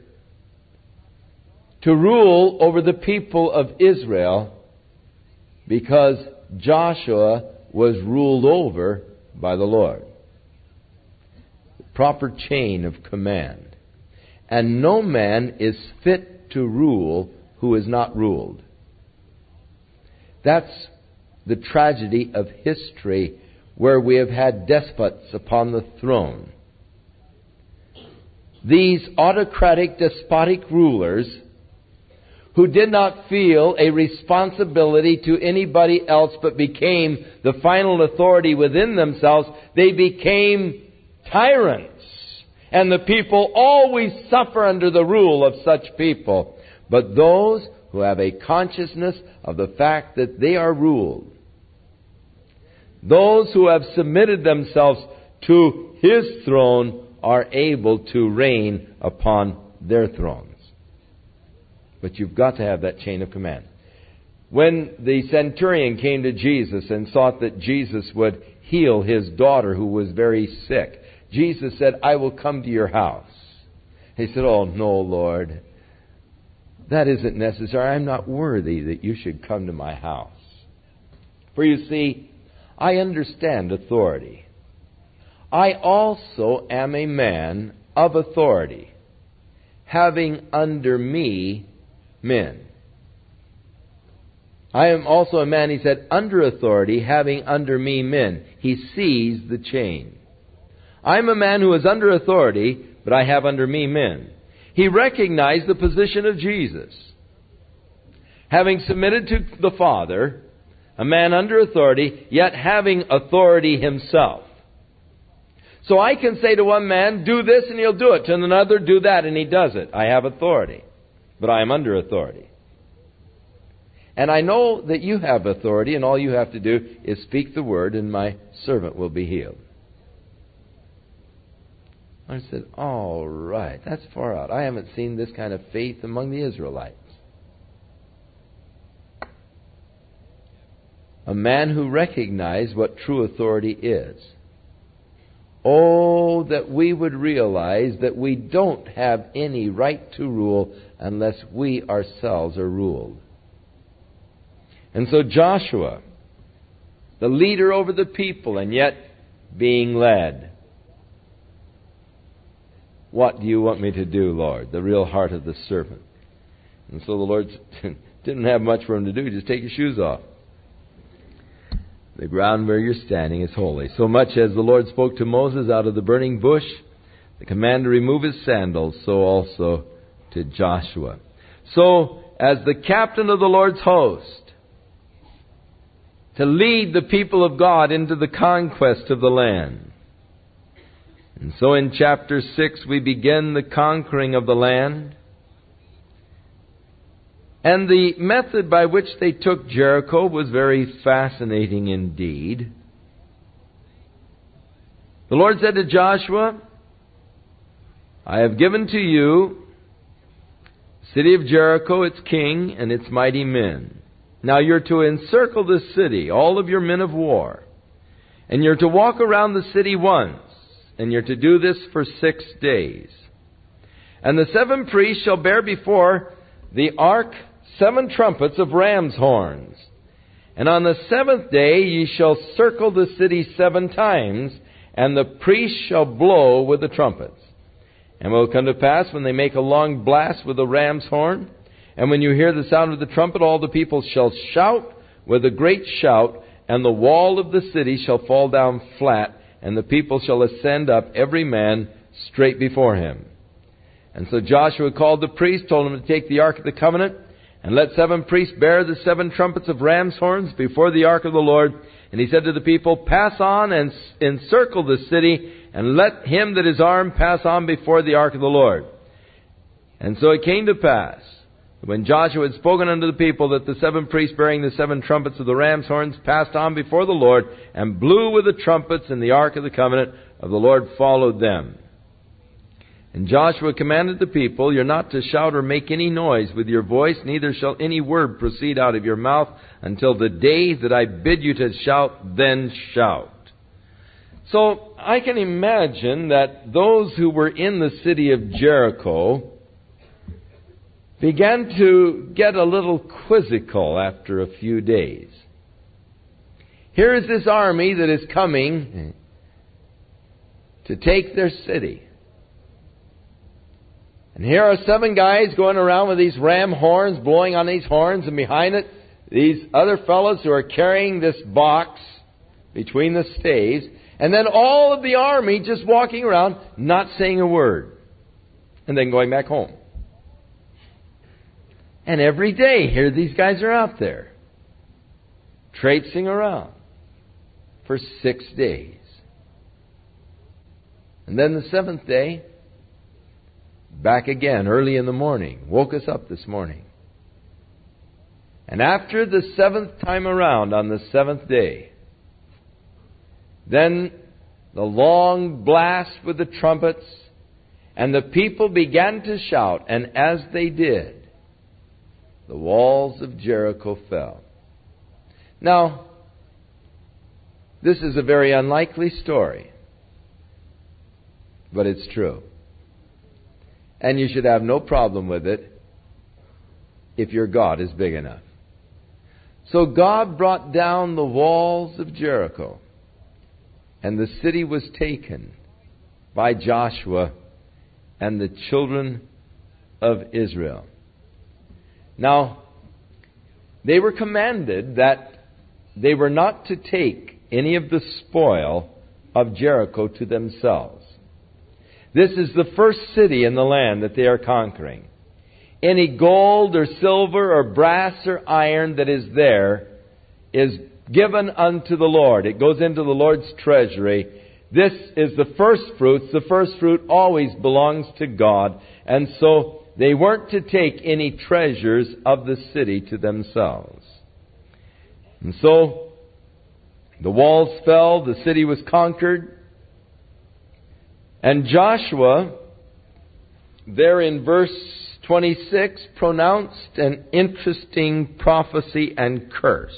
to rule over the people of Israel because Joshua was ruled over by the Lord. The proper chain of command. And no man is fit to rule who is not ruled. That's the tragedy of history, where we have had despots upon the throne. These autocratic, despotic rulers who did not feel a responsibility to anybody else but became the final authority within themselves, they became tyrants. And the people always suffer under the rule of such people. But those who have a consciousness of the fact that they are ruled, those who have submitted themselves to His throne, are able to reign upon their thrones. But you've got to have that chain of command. When the centurion came to Jesus and sought that Jesus would heal his daughter who was very sick, Jesus said, I will come to your house. He said, Oh, no, Lord. That isn't necessary. I'm not worthy that you should come to my house. For you see, I understand authority. I also am a man of authority, having under me men. I am also a man, he said, under authority, having under me men. He sees the chain. I'm a man who is under authority, but I have under me men. He recognized the position of Jesus. Having submitted to the Father, a man under authority, yet having authority himself. So I can say to one man, do this, and he'll do it. To another, do that, and he does it. I have authority, but I am under authority. And I know that you have authority, and all you have to do is speak the word, and my servant will be healed. I said, all right, that's far out. I haven't seen this kind of faith among the Israelites. A man who recognized what true authority is. Oh, that we would realize that we don't have any right to rule unless we ourselves are ruled. And so Joshua, the leader over the people, and yet being led. What do you want me to do, Lord? The real heart of the servant. And so the Lord didn't have much for him to do. Just take your shoes off. The ground where you're standing is holy. So much as the Lord spoke to Moses out of the burning bush, the command to remove his sandals, so also to Joshua. So, as the captain of the Lord's host, to lead the people of God into the conquest of the land. And so in chapter 6 we begin the conquering of the land. And the method by which they took Jericho was very fascinating indeed. The Lord said to Joshua, I have given to you the city of Jericho, its king, and its mighty men. Now you're to encircle the city, all of your men of war. And you're to walk around the city once, and you're to do this for 6 days. And the 7 priests shall bear before the ark 7 trumpets of ram's horns. And on the 7th day ye shall circle the city 7 times, and the priests shall blow with the trumpets. And it will come to pass, when they make a long blast with the ram's horn, and when you hear the sound of the trumpet, all the people shall shout with a great shout, and the wall of the city shall fall down flat, and the people shall ascend up, every man straight before him. And so Joshua called the priests, told them to take the ark of the covenant, and let 7 priests bear the 7 trumpets of ram's horns before the ark of the Lord. And he said to the people, pass on and encircle the city, and let him that is armed pass on before the ark of the Lord. And so it came to pass, when Joshua had spoken unto the people, that the 7 priests bearing the 7 trumpets of the ram's horns passed on before the Lord, and blew with the trumpets, and the ark of the covenant of the Lord followed them. And Joshua commanded the people, you're not to shout or make any noise with your voice, neither shall any word proceed out of your mouth until the day that I bid you to shout, then shout. So I can imagine that those who were in the city of Jericho began to get a little quizzical after a few days. Here is this army that is coming to take their city. And here are 7 guys going around with these ram horns, blowing on these horns, and behind it, these other fellows who are carrying this box between the staves, and then all of the army just walking around, not saying a word, and then going back home. And every day, here these guys are out there, traipsing around for 6 days. And then the 7th day, back again early in the morning. Woke us up this morning. And after the 7th time around, on the 7th day, then the long blast with the trumpets, and the people began to shout, and as they did, the walls of Jericho fell. Now, this is a very unlikely story, but it's true. And you should have no problem with it if your God is big enough. So God brought down the walls of Jericho, and the city was taken by Joshua and the children of Israel. Now, they were commanded that they were not to take any of the spoil of Jericho to themselves. This is the first city in the land that they are conquering. Any gold or silver or brass or iron that is there is given unto the Lord. It goes into the Lord's treasury. This is the first fruits. The first fruit always belongs to God. And so they weren't to take any treasures of the city to themselves. And so the walls fell, the city was conquered. And Joshua, there in verse 26, pronounced an interesting prophecy and curse.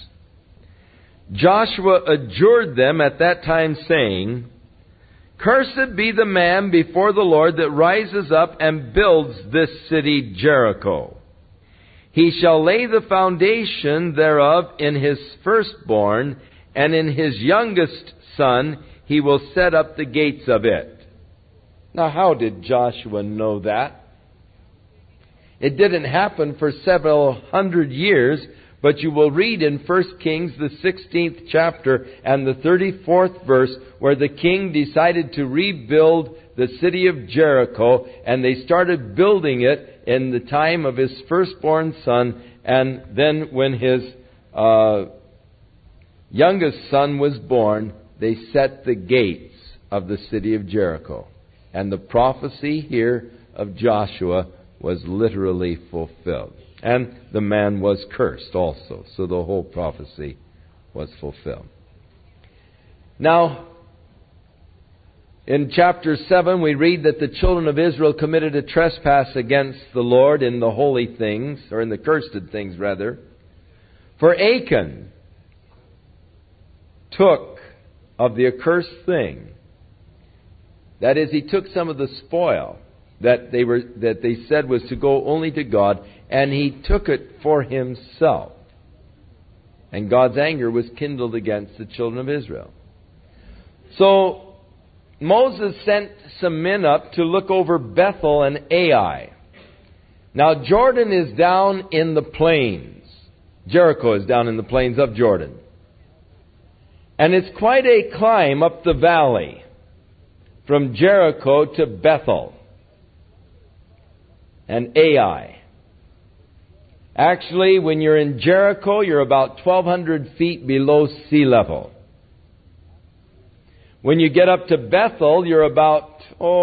Joshua adjured them at that time, saying, Cursed be the man before the Lord that rises up and builds this city Jericho. He shall lay the foundation thereof in his firstborn, and in his youngest son he will set up the gates of it. Now, how did Joshua know that? It didn't happen for several hundred years, but you will read in 1 Kings, the 16th chapter and the 34th verse, where the king decided to rebuild the city of Jericho, and they started building it in the time of his firstborn son, and then when his youngest son was born, they set the gates of the city of Jericho. And the prophecy here of Joshua was literally fulfilled. And the man was cursed also. So the whole prophecy was fulfilled. Now, in chapter 7, we read that the children of Israel committed a trespass against the Lord in the holy things, or in the cursed things rather. For Achan took of the accursed thing. That is, he took some of the spoil that they said was to go only to God, and he took it for himself. And God's anger was kindled against the children of Israel. So Moses sent some men up to look over Bethel and Ai. Now Jordan is down in the plains. Jericho is down in the plains of Jordan. And it's quite a climb up the valley from Jericho to Bethel and Ai. Actually, when you're in Jericho, you're about 1,200 feet below sea level. When you get up to Bethel, you're about,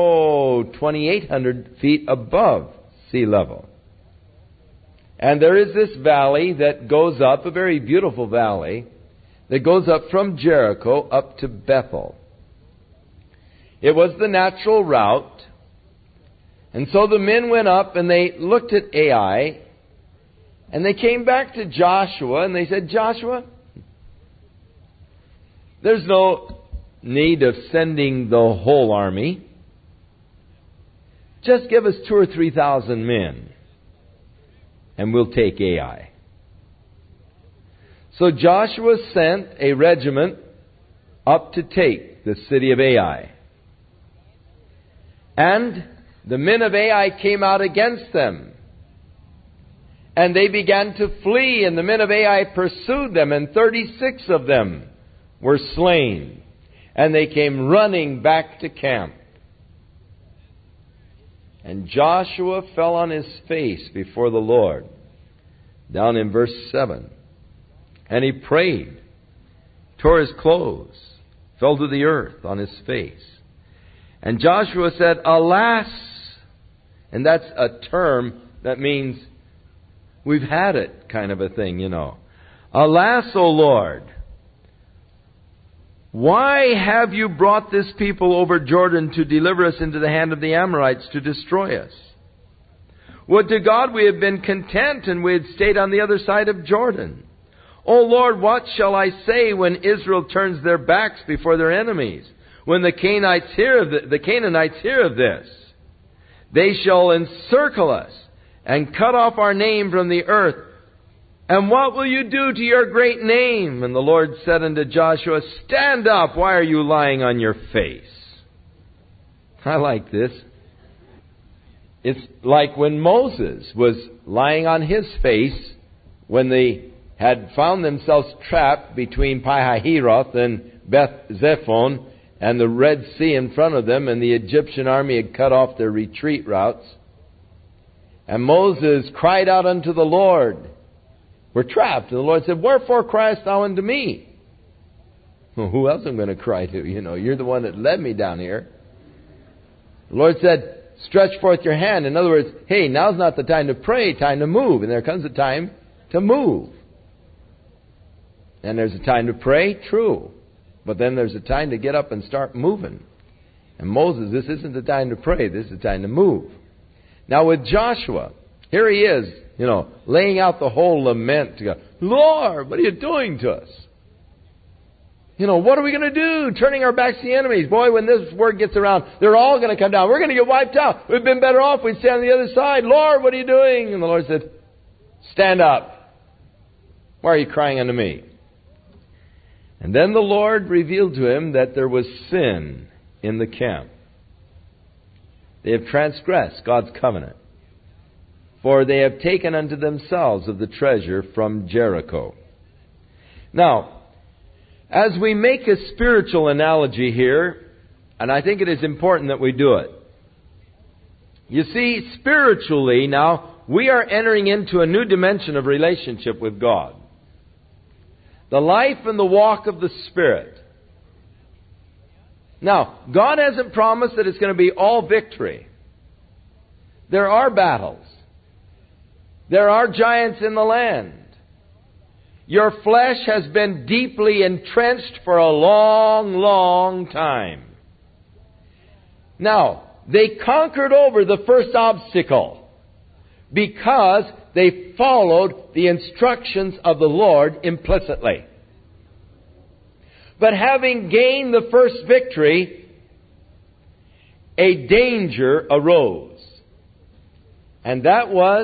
2,800 feet above sea level. And there is this valley that goes up, a very beautiful valley, that goes up from Jericho up to Bethel. It was the natural route. And so the men went up and they looked at Ai, and they came back to Joshua and they said, Joshua, there's no need of sending the whole army. Just give us 2,000 or 3,000 men and we'll take Ai. So Joshua sent a regiment up to take the city of Ai. And the men of Ai came out against them. And they began to flee, and the men of Ai pursued them, and 36 of them were slain. And they came running back to camp. And Joshua fell on his face before the Lord. Down in verse 7. And he prayed, tore his clothes, fell to the earth on his face. And Joshua said, Alas! And that's a term that means we've had it kind of a thing, you know. Alas, O Lord! Why have you brought this people over Jordan to deliver us into the hand of the Amorites to destroy us? Would to God we had been content and we had stayed on the other side of Jordan. O Lord, what shall I say when Israel turns their backs before their enemies? When the Canaanites hear of this, they shall encircle us and cut off our name from the earth. And what will you do to your great name? And the Lord said unto Joshua, Stand up, why are you lying on your face? I like this. It's like when Moses was lying on his face when they had found themselves trapped between Pi-hahiroth and Beth-zephon and the Red Sea in front of them, and the Egyptian army had cut off their retreat routes. And Moses cried out unto the Lord, We're trapped. And the Lord said, Wherefore criest thou unto me? Well, who else am I going to cry to? You're the one that led me down here. The Lord said, Stretch forth your hand. In other words, hey, now's not the time to pray, time to move. And there comes a time to move. And there's a time to pray, true. But then there's a time to get up and start moving. And Moses, this isn't the time to pray, this is the time to move. Now with Joshua, here he is, laying out the whole lament to God. Lord, what are you doing to us? What are we going to do? Turning our backs to the enemies. Boy, when this word gets around, they're all going to come down. We're going to get wiped out. We've been better off. We'd stay on the other side. Lord, what are you doing? And the Lord said, Stand up. Why are you crying unto me? And then the Lord revealed to him that there was sin in the camp. They have transgressed God's covenant, for they have taken unto themselves of the treasure from Jericho. Now, as we make a spiritual analogy here, and I think it is important that we do it. You see, spiritually now, we are entering into a new dimension of relationship with God. The life and the walk of the Spirit. Now, God hasn't promised that it's going to be all victory. There are battles. There are giants in the land. Your flesh has been deeply entrenched for a long, long time. Now, they conquered over the first obstacle because they followed the instructions of the Lord implicitly. But having gained the first victory, a danger arose. And that was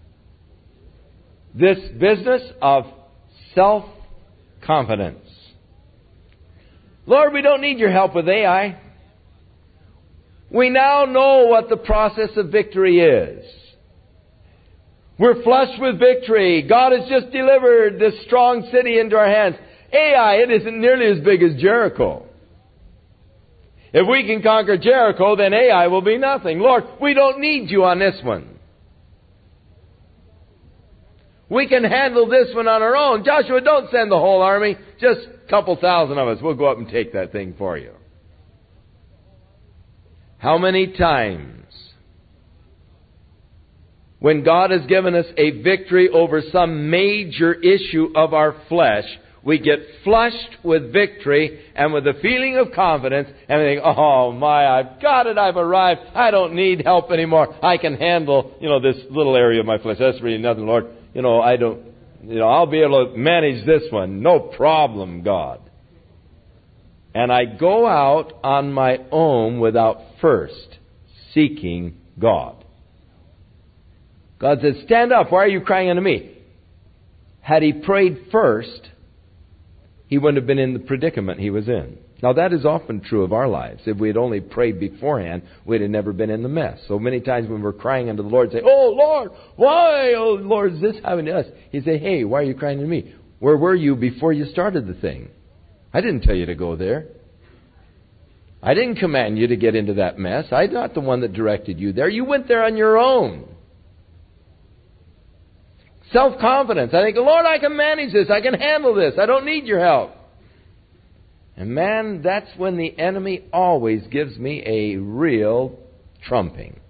this business of self-confidence. Lord, we don't need your help with Ai. We now know what the process of victory is. We're flushed with victory. God has just delivered this strong city into our hands. Ai, it isn't nearly as big as Jericho. If we can conquer Jericho, then Ai will be nothing. Lord, we don't need you on this one. We can handle this one on our own. Joshua, don't send the whole army. Just a couple thousand of us. We'll go up and take that thing for you. How many times, when God has given us a victory over some major issue of our flesh, we get flushed with victory and with a feeling of confidence and we think, oh my, I've got it, I've arrived, I don't need help anymore. I can handle, this little area of my flesh. That's really nothing, Lord. I'll be able to manage this one. No problem, God. And I go out on my own without first seeking God. God says, stand up. Why are you crying unto me? Had he prayed first, he wouldn't have been in the predicament he was in. Now, that is often true of our lives. If we had only prayed beforehand, we'd have never been in the mess. So many times when we're crying unto the Lord, say, oh, Lord, why, oh, Lord, is this happening to us? He'd say, hey, why are you crying to me? Where were you before you started the thing? I didn't tell you to go there. I didn't command you to get into that mess. I'm not the one that directed you there. You went there on your own. Self-confidence. I think, Lord, I can manage this. I can handle this. I don't need your help. And man, that's when the enemy always gives me a real trumping.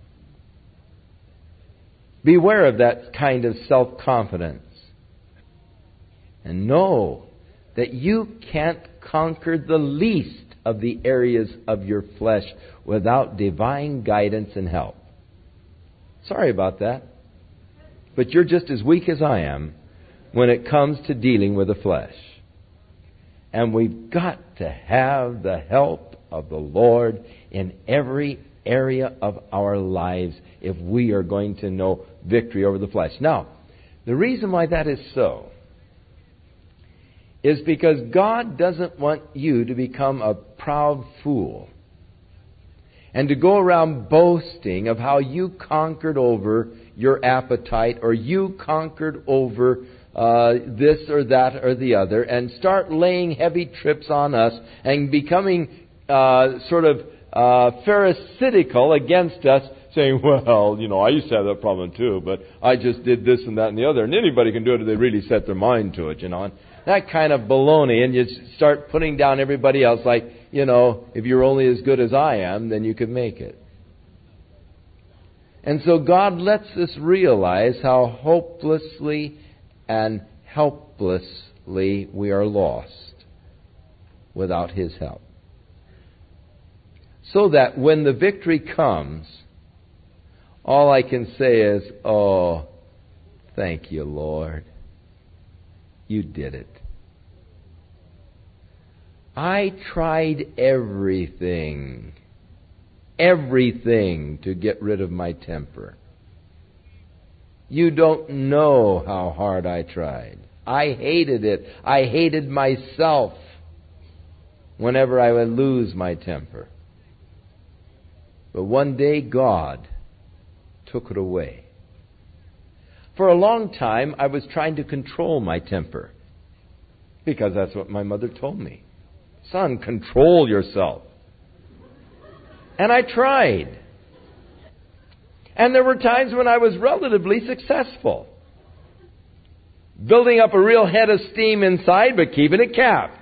Beware of that kind of self-confidence. And know that you can't conquer the least of the areas of your flesh without divine guidance and help. Sorry about that. But you're just as weak as I am when it comes to dealing with the flesh. And we've got to have the help of the Lord in every area of our lives if we are going to know victory over the flesh. Now, the reason why that is so is because God doesn't want you to become a proud fool and to go around boasting of how you conquered over your appetite or you conquered over this or that or the other, and start laying heavy trips on us and becoming pharisaical against us, saying, well, I used to have that problem too, but I just did this and that and the other. And anybody can do it if they really set their mind to it, And that kind of baloney, and you start putting down everybody else like, if you're only as good as I am, then you could make it. And so God lets us realize how hopelessly and helplessly we are lost without His help. So that when the victory comes, all I can say is, oh, thank you, Lord. You did it. I tried everything to get rid of my temper. You don't know how hard I tried. I hated it. I hated myself whenever I would lose my temper. But one day God took it away. For a long time I was trying to control my temper because that's what my mother told me. Son, control yourself. And I tried. And there were times when I was relatively successful. building up a real head of steam inside, but keeping it capped.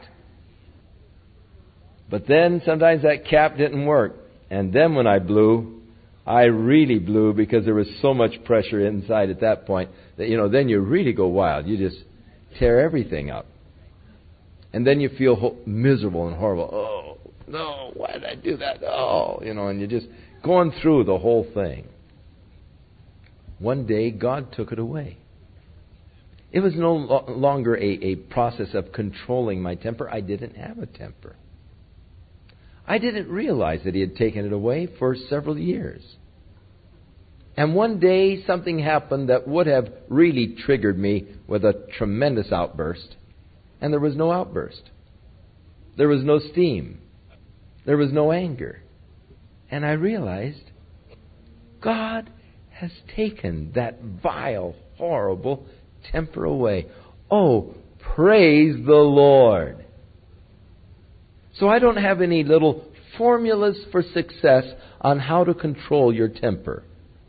But then sometimes that cap didn't work. And then when I blew, I really blew because there was so much pressure inside at that point that, then you really go wild. You just tear everything up. And then you feel miserable and horrible. Oh, no, why did I do that? Oh, and you're just going through the whole thing. One day, God took it away. It was no longer a process of controlling my temper. I didn't have a temper. I didn't realize that He had taken it away for several years. And one day, something happened that would have really triggered me with a tremendous outburst. And there was no outburst. There was no steam. There was no anger. And I realized God has taken that vile, horrible temper away. Oh, praise the Lord. So I don't have any little formulas for success on how to control your temper.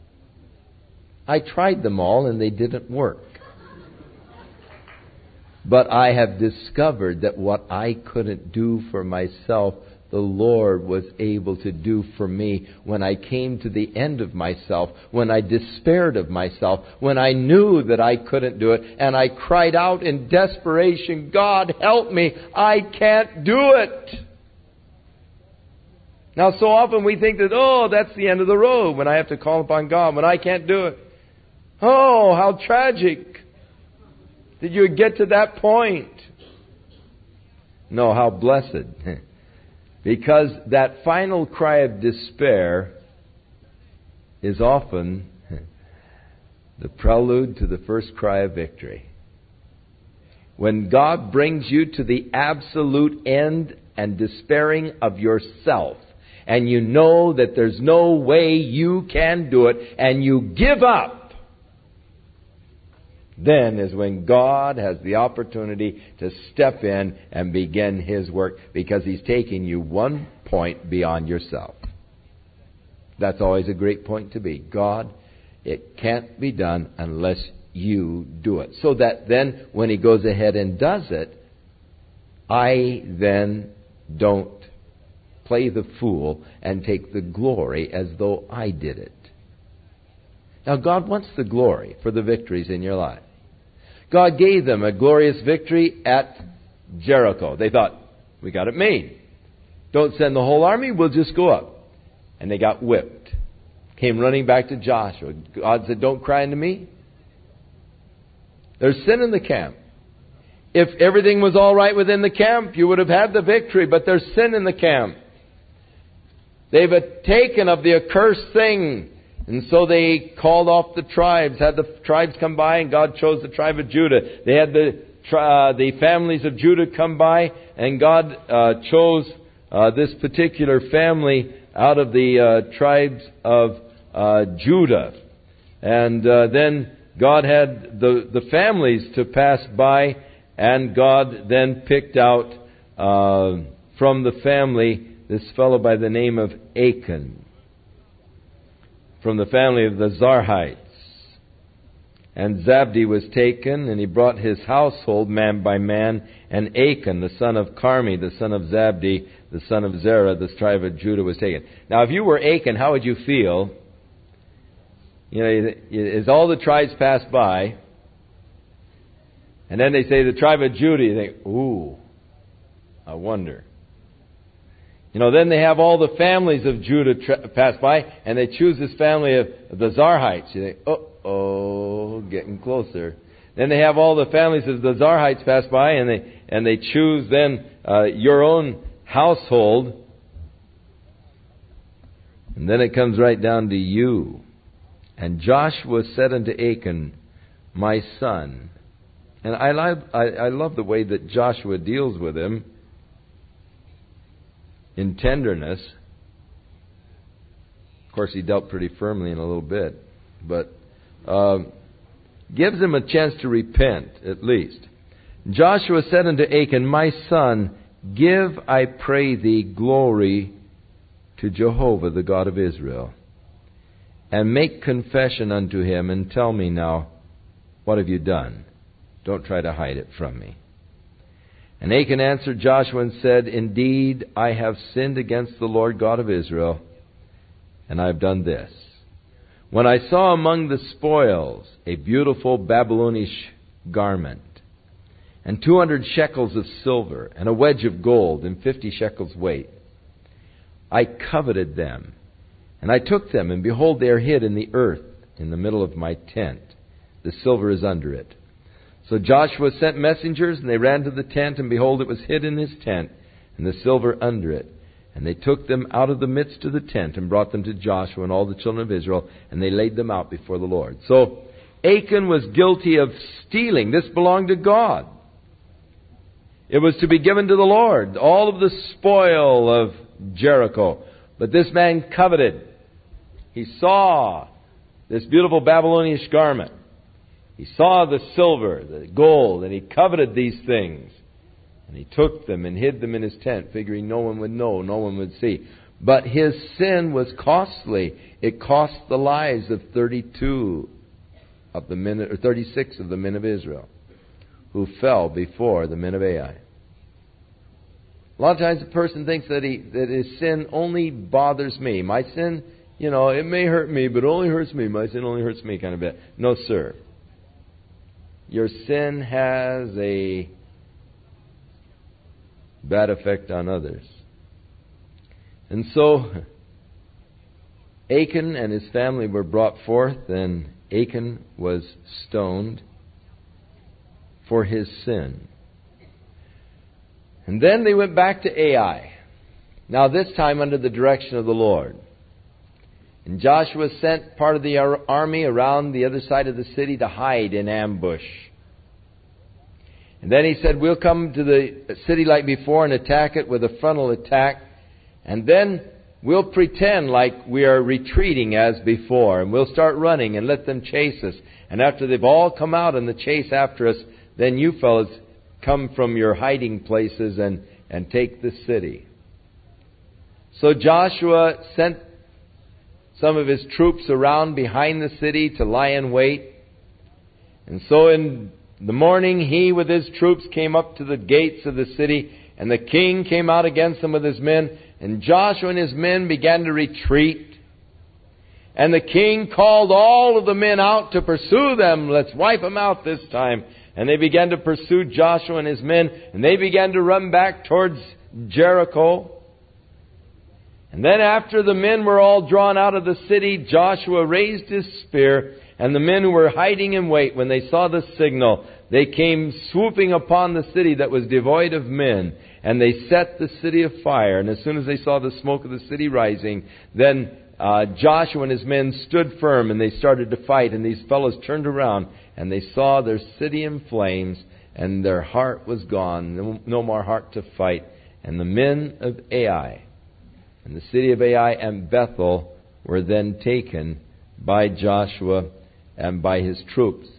I tried them all and they didn't work. But I have discovered that what I couldn't do for myself, the Lord was able to do for me when I came to the end of myself, when I despaired of myself, when I knew that I couldn't do it, and I cried out in desperation, God, help me, I can't do it. Now, so often we think that, that's the end of the road when I have to call upon God, when I can't do it. Oh, how tragic that you would get to that point. No, how blessed. Because that final cry of despair is often the prelude to the first cry of victory. When God brings you to the absolute end and despairing of yourself, and you know that there's no way you can do it, and you give up, then is when God has the opportunity to step in and begin His work, because He's taking you one point beyond yourself. That's always a great point to be. God, it can't be done unless you do it. So that then when He goes ahead and does it, I then don't play the fool and take the glory as though I did it. Now, God wants the glory for the victories in your life. God gave them a glorious victory at Jericho. They thought, we got it made. Don't send the whole army, we'll just go up. And they got whipped. Came running back to Joshua. God said, don't cry unto me. There's sin in the camp. If everything was all right within the camp, you would have had the victory, but there's sin in the camp. They've taken of the accursed thing. And so they called off the tribes, had the tribes come by, and God chose the tribe of Judah. They had the families of Judah come by, and God chose this particular family out of the tribes of Judah. And then God had the families to pass by, and God then picked out from the family this fellow by the name of Achan, from the family of the Zarhites. And Zabdi was taken, and he brought his household man by man, and Achan, the son of Carmi, the son of Zabdi, the son of Zerah, the tribe of Judah, was taken. Now, if you were Achan, how would you feel? As all the tribes pass by, and then they say the tribe of Judah, you think, ooh, I wonder. Then they have all the families of Judah pass by, and they choose this family of the Zarhites. You think, getting closer. Then they have all the families of the Zarhites pass by, and they choose then your own household. And then it comes right down to you. And Joshua said unto Achan, my son. And I love the way that Joshua deals with him in tenderness. Of course, he dealt pretty firmly in a little bit, but gives him a chance to repent, at least. Joshua said unto Achan, my son, give, I pray thee, glory to Jehovah, the God of Israel, and make confession unto him, and tell me now, what have you done? Don't try to hide it from me." And Achan answered Joshua and said, "Indeed, I have sinned against the Lord God of Israel, and I have done this. When I saw among the spoils a beautiful Babylonish garment, and 200 shekels of silver, and a wedge of gold, and 50 shekels weight, I coveted them, and I took them, and behold, they are hid in the earth in the middle of my tent. The silver is under it." So Joshua sent messengers, and they ran to the tent, and behold, it was hid in his tent, and the silver under it. And they took them out of the midst of the tent, and brought them to Joshua and all the children of Israel, and they laid them out before the Lord. So Achan was guilty of stealing. This belonged to God. It was to be given to the Lord, all of the spoil of Jericho. But this man coveted. He saw this beautiful Babylonish garment. He saw the silver, the gold, and he coveted these things. And he took them and hid them in his tent, figuring no one would know, no one would see. But his sin was costly. It cost the lives of 36 of the men of Israel, who fell before the men of Ai. A lot of times a person thinks that his sin only bothers me. My sin, it may hurt me, but it only hurts me. My sin only hurts me kind of bit. No, sir. Your sin has a bad effect on others. And so Achan and his family were brought forth, and Achan was stoned for his sin. And then they went back to Ai, now this time under the direction of the Lord. And Joshua sent part of the army around the other side of the city to hide in ambush. And then he said, "We'll come to the city like before and attack it with a frontal attack. And then we'll pretend like we are retreating as before. And we'll start running and let them chase us. And after they've all come out in the chase after us, then you fellows come from your hiding places and take the city." So Joshua sent some of his troops around behind the city to lie in wait. And so in the morning, he with his troops came up to the gates of the city, and the king came out against them with his men, and Joshua and his men began to retreat. And the king called all of the men out to pursue them. Let's wipe them out this time. And they began to pursue Joshua and his men, and they began to run back towards Jericho. And then after the men were all drawn out of the city, Joshua raised his spear, and the men who were hiding in wait, when they saw the signal, they came swooping upon the city that was devoid of men, and they set the city afire. And as soon as they saw the smoke of the city rising, then Joshua and his men stood firm, and they started to fight. And these fellows turned around, and they saw their city in flames, and their heart was gone, no more heart to fight. And the men of Ai, and the city of Ai and Bethel, were then taken by Joshua and by his troops.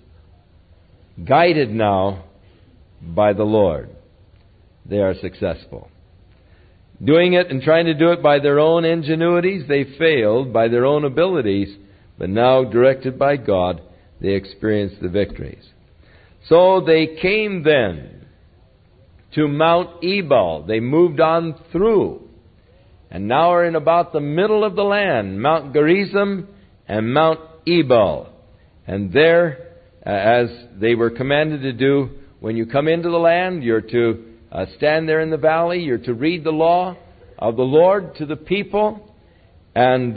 Guided now by the Lord, they are successful. Doing it and trying to do it by their own ingenuities, they failed by their own abilities, but now directed by God, they experienced the victories. So they came then to Mount Ebal. They moved on through, and now are in about the middle of the land, Mount Gerizim and Mount Ebal. And there, as they were commanded to do, when you come into the land, you're to stand there in the valley, you're to read the law of the Lord to the people. And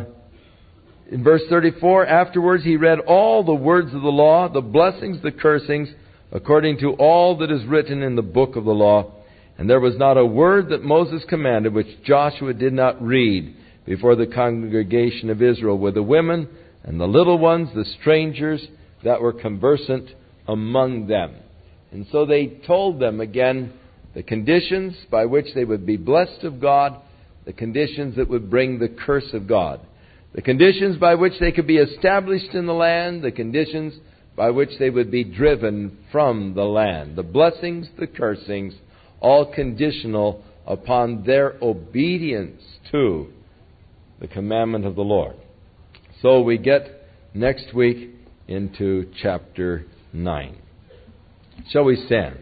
in verse 34, afterwards he read all the words of the law, the blessings, the cursings, according to all that is written in the book of the law. And there was not a word that Moses commanded which Joshua did not read before the congregation of Israel, with the women and the little ones, the strangers that were conversant among them. And so they told them again the conditions by which they would be blessed of God, the conditions that would bring the curse of God, the conditions by which they could be established in the land, the conditions by which they would be driven from the land, the blessings, the cursings, all conditional upon their obedience to the commandment of the Lord. So we get next week into chapter 9. Shall we stand?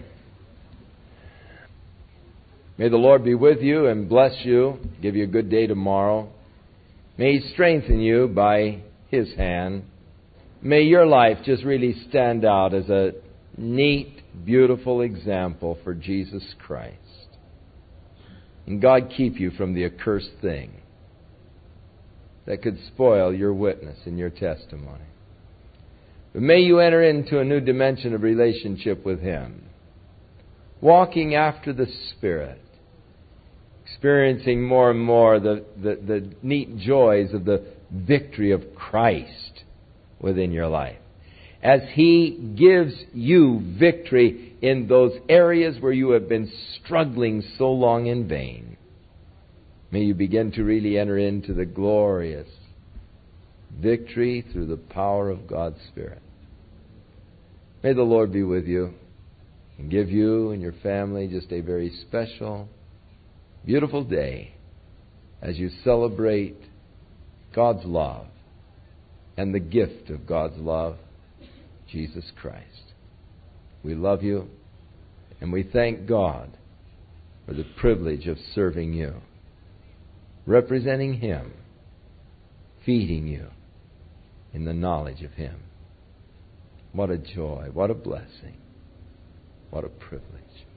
May the Lord be with you and bless you, give you a good day tomorrow. May He strengthen you by His hand. May your life just really stand out as a neat, beautiful example for Jesus Christ. And God keep you from the accursed thing that could spoil your witness and your testimony. But may you enter into a new dimension of relationship with Him, walking after the Spirit, experiencing more and more the neat joys of the victory of Christ within your life, as He gives you victory in those areas where you have been struggling so long in vain. May you begin to really enter into the glorious victory through the power of God's Spirit. May the Lord be with you and give you and your family just a very special, beautiful day as you celebrate God's love and the gift of God's love, Jesus Christ. We love you, and we thank God for the privilege of serving you, representing Him, feeding you in the knowledge of Him. What a joy, what a blessing, what a privilege.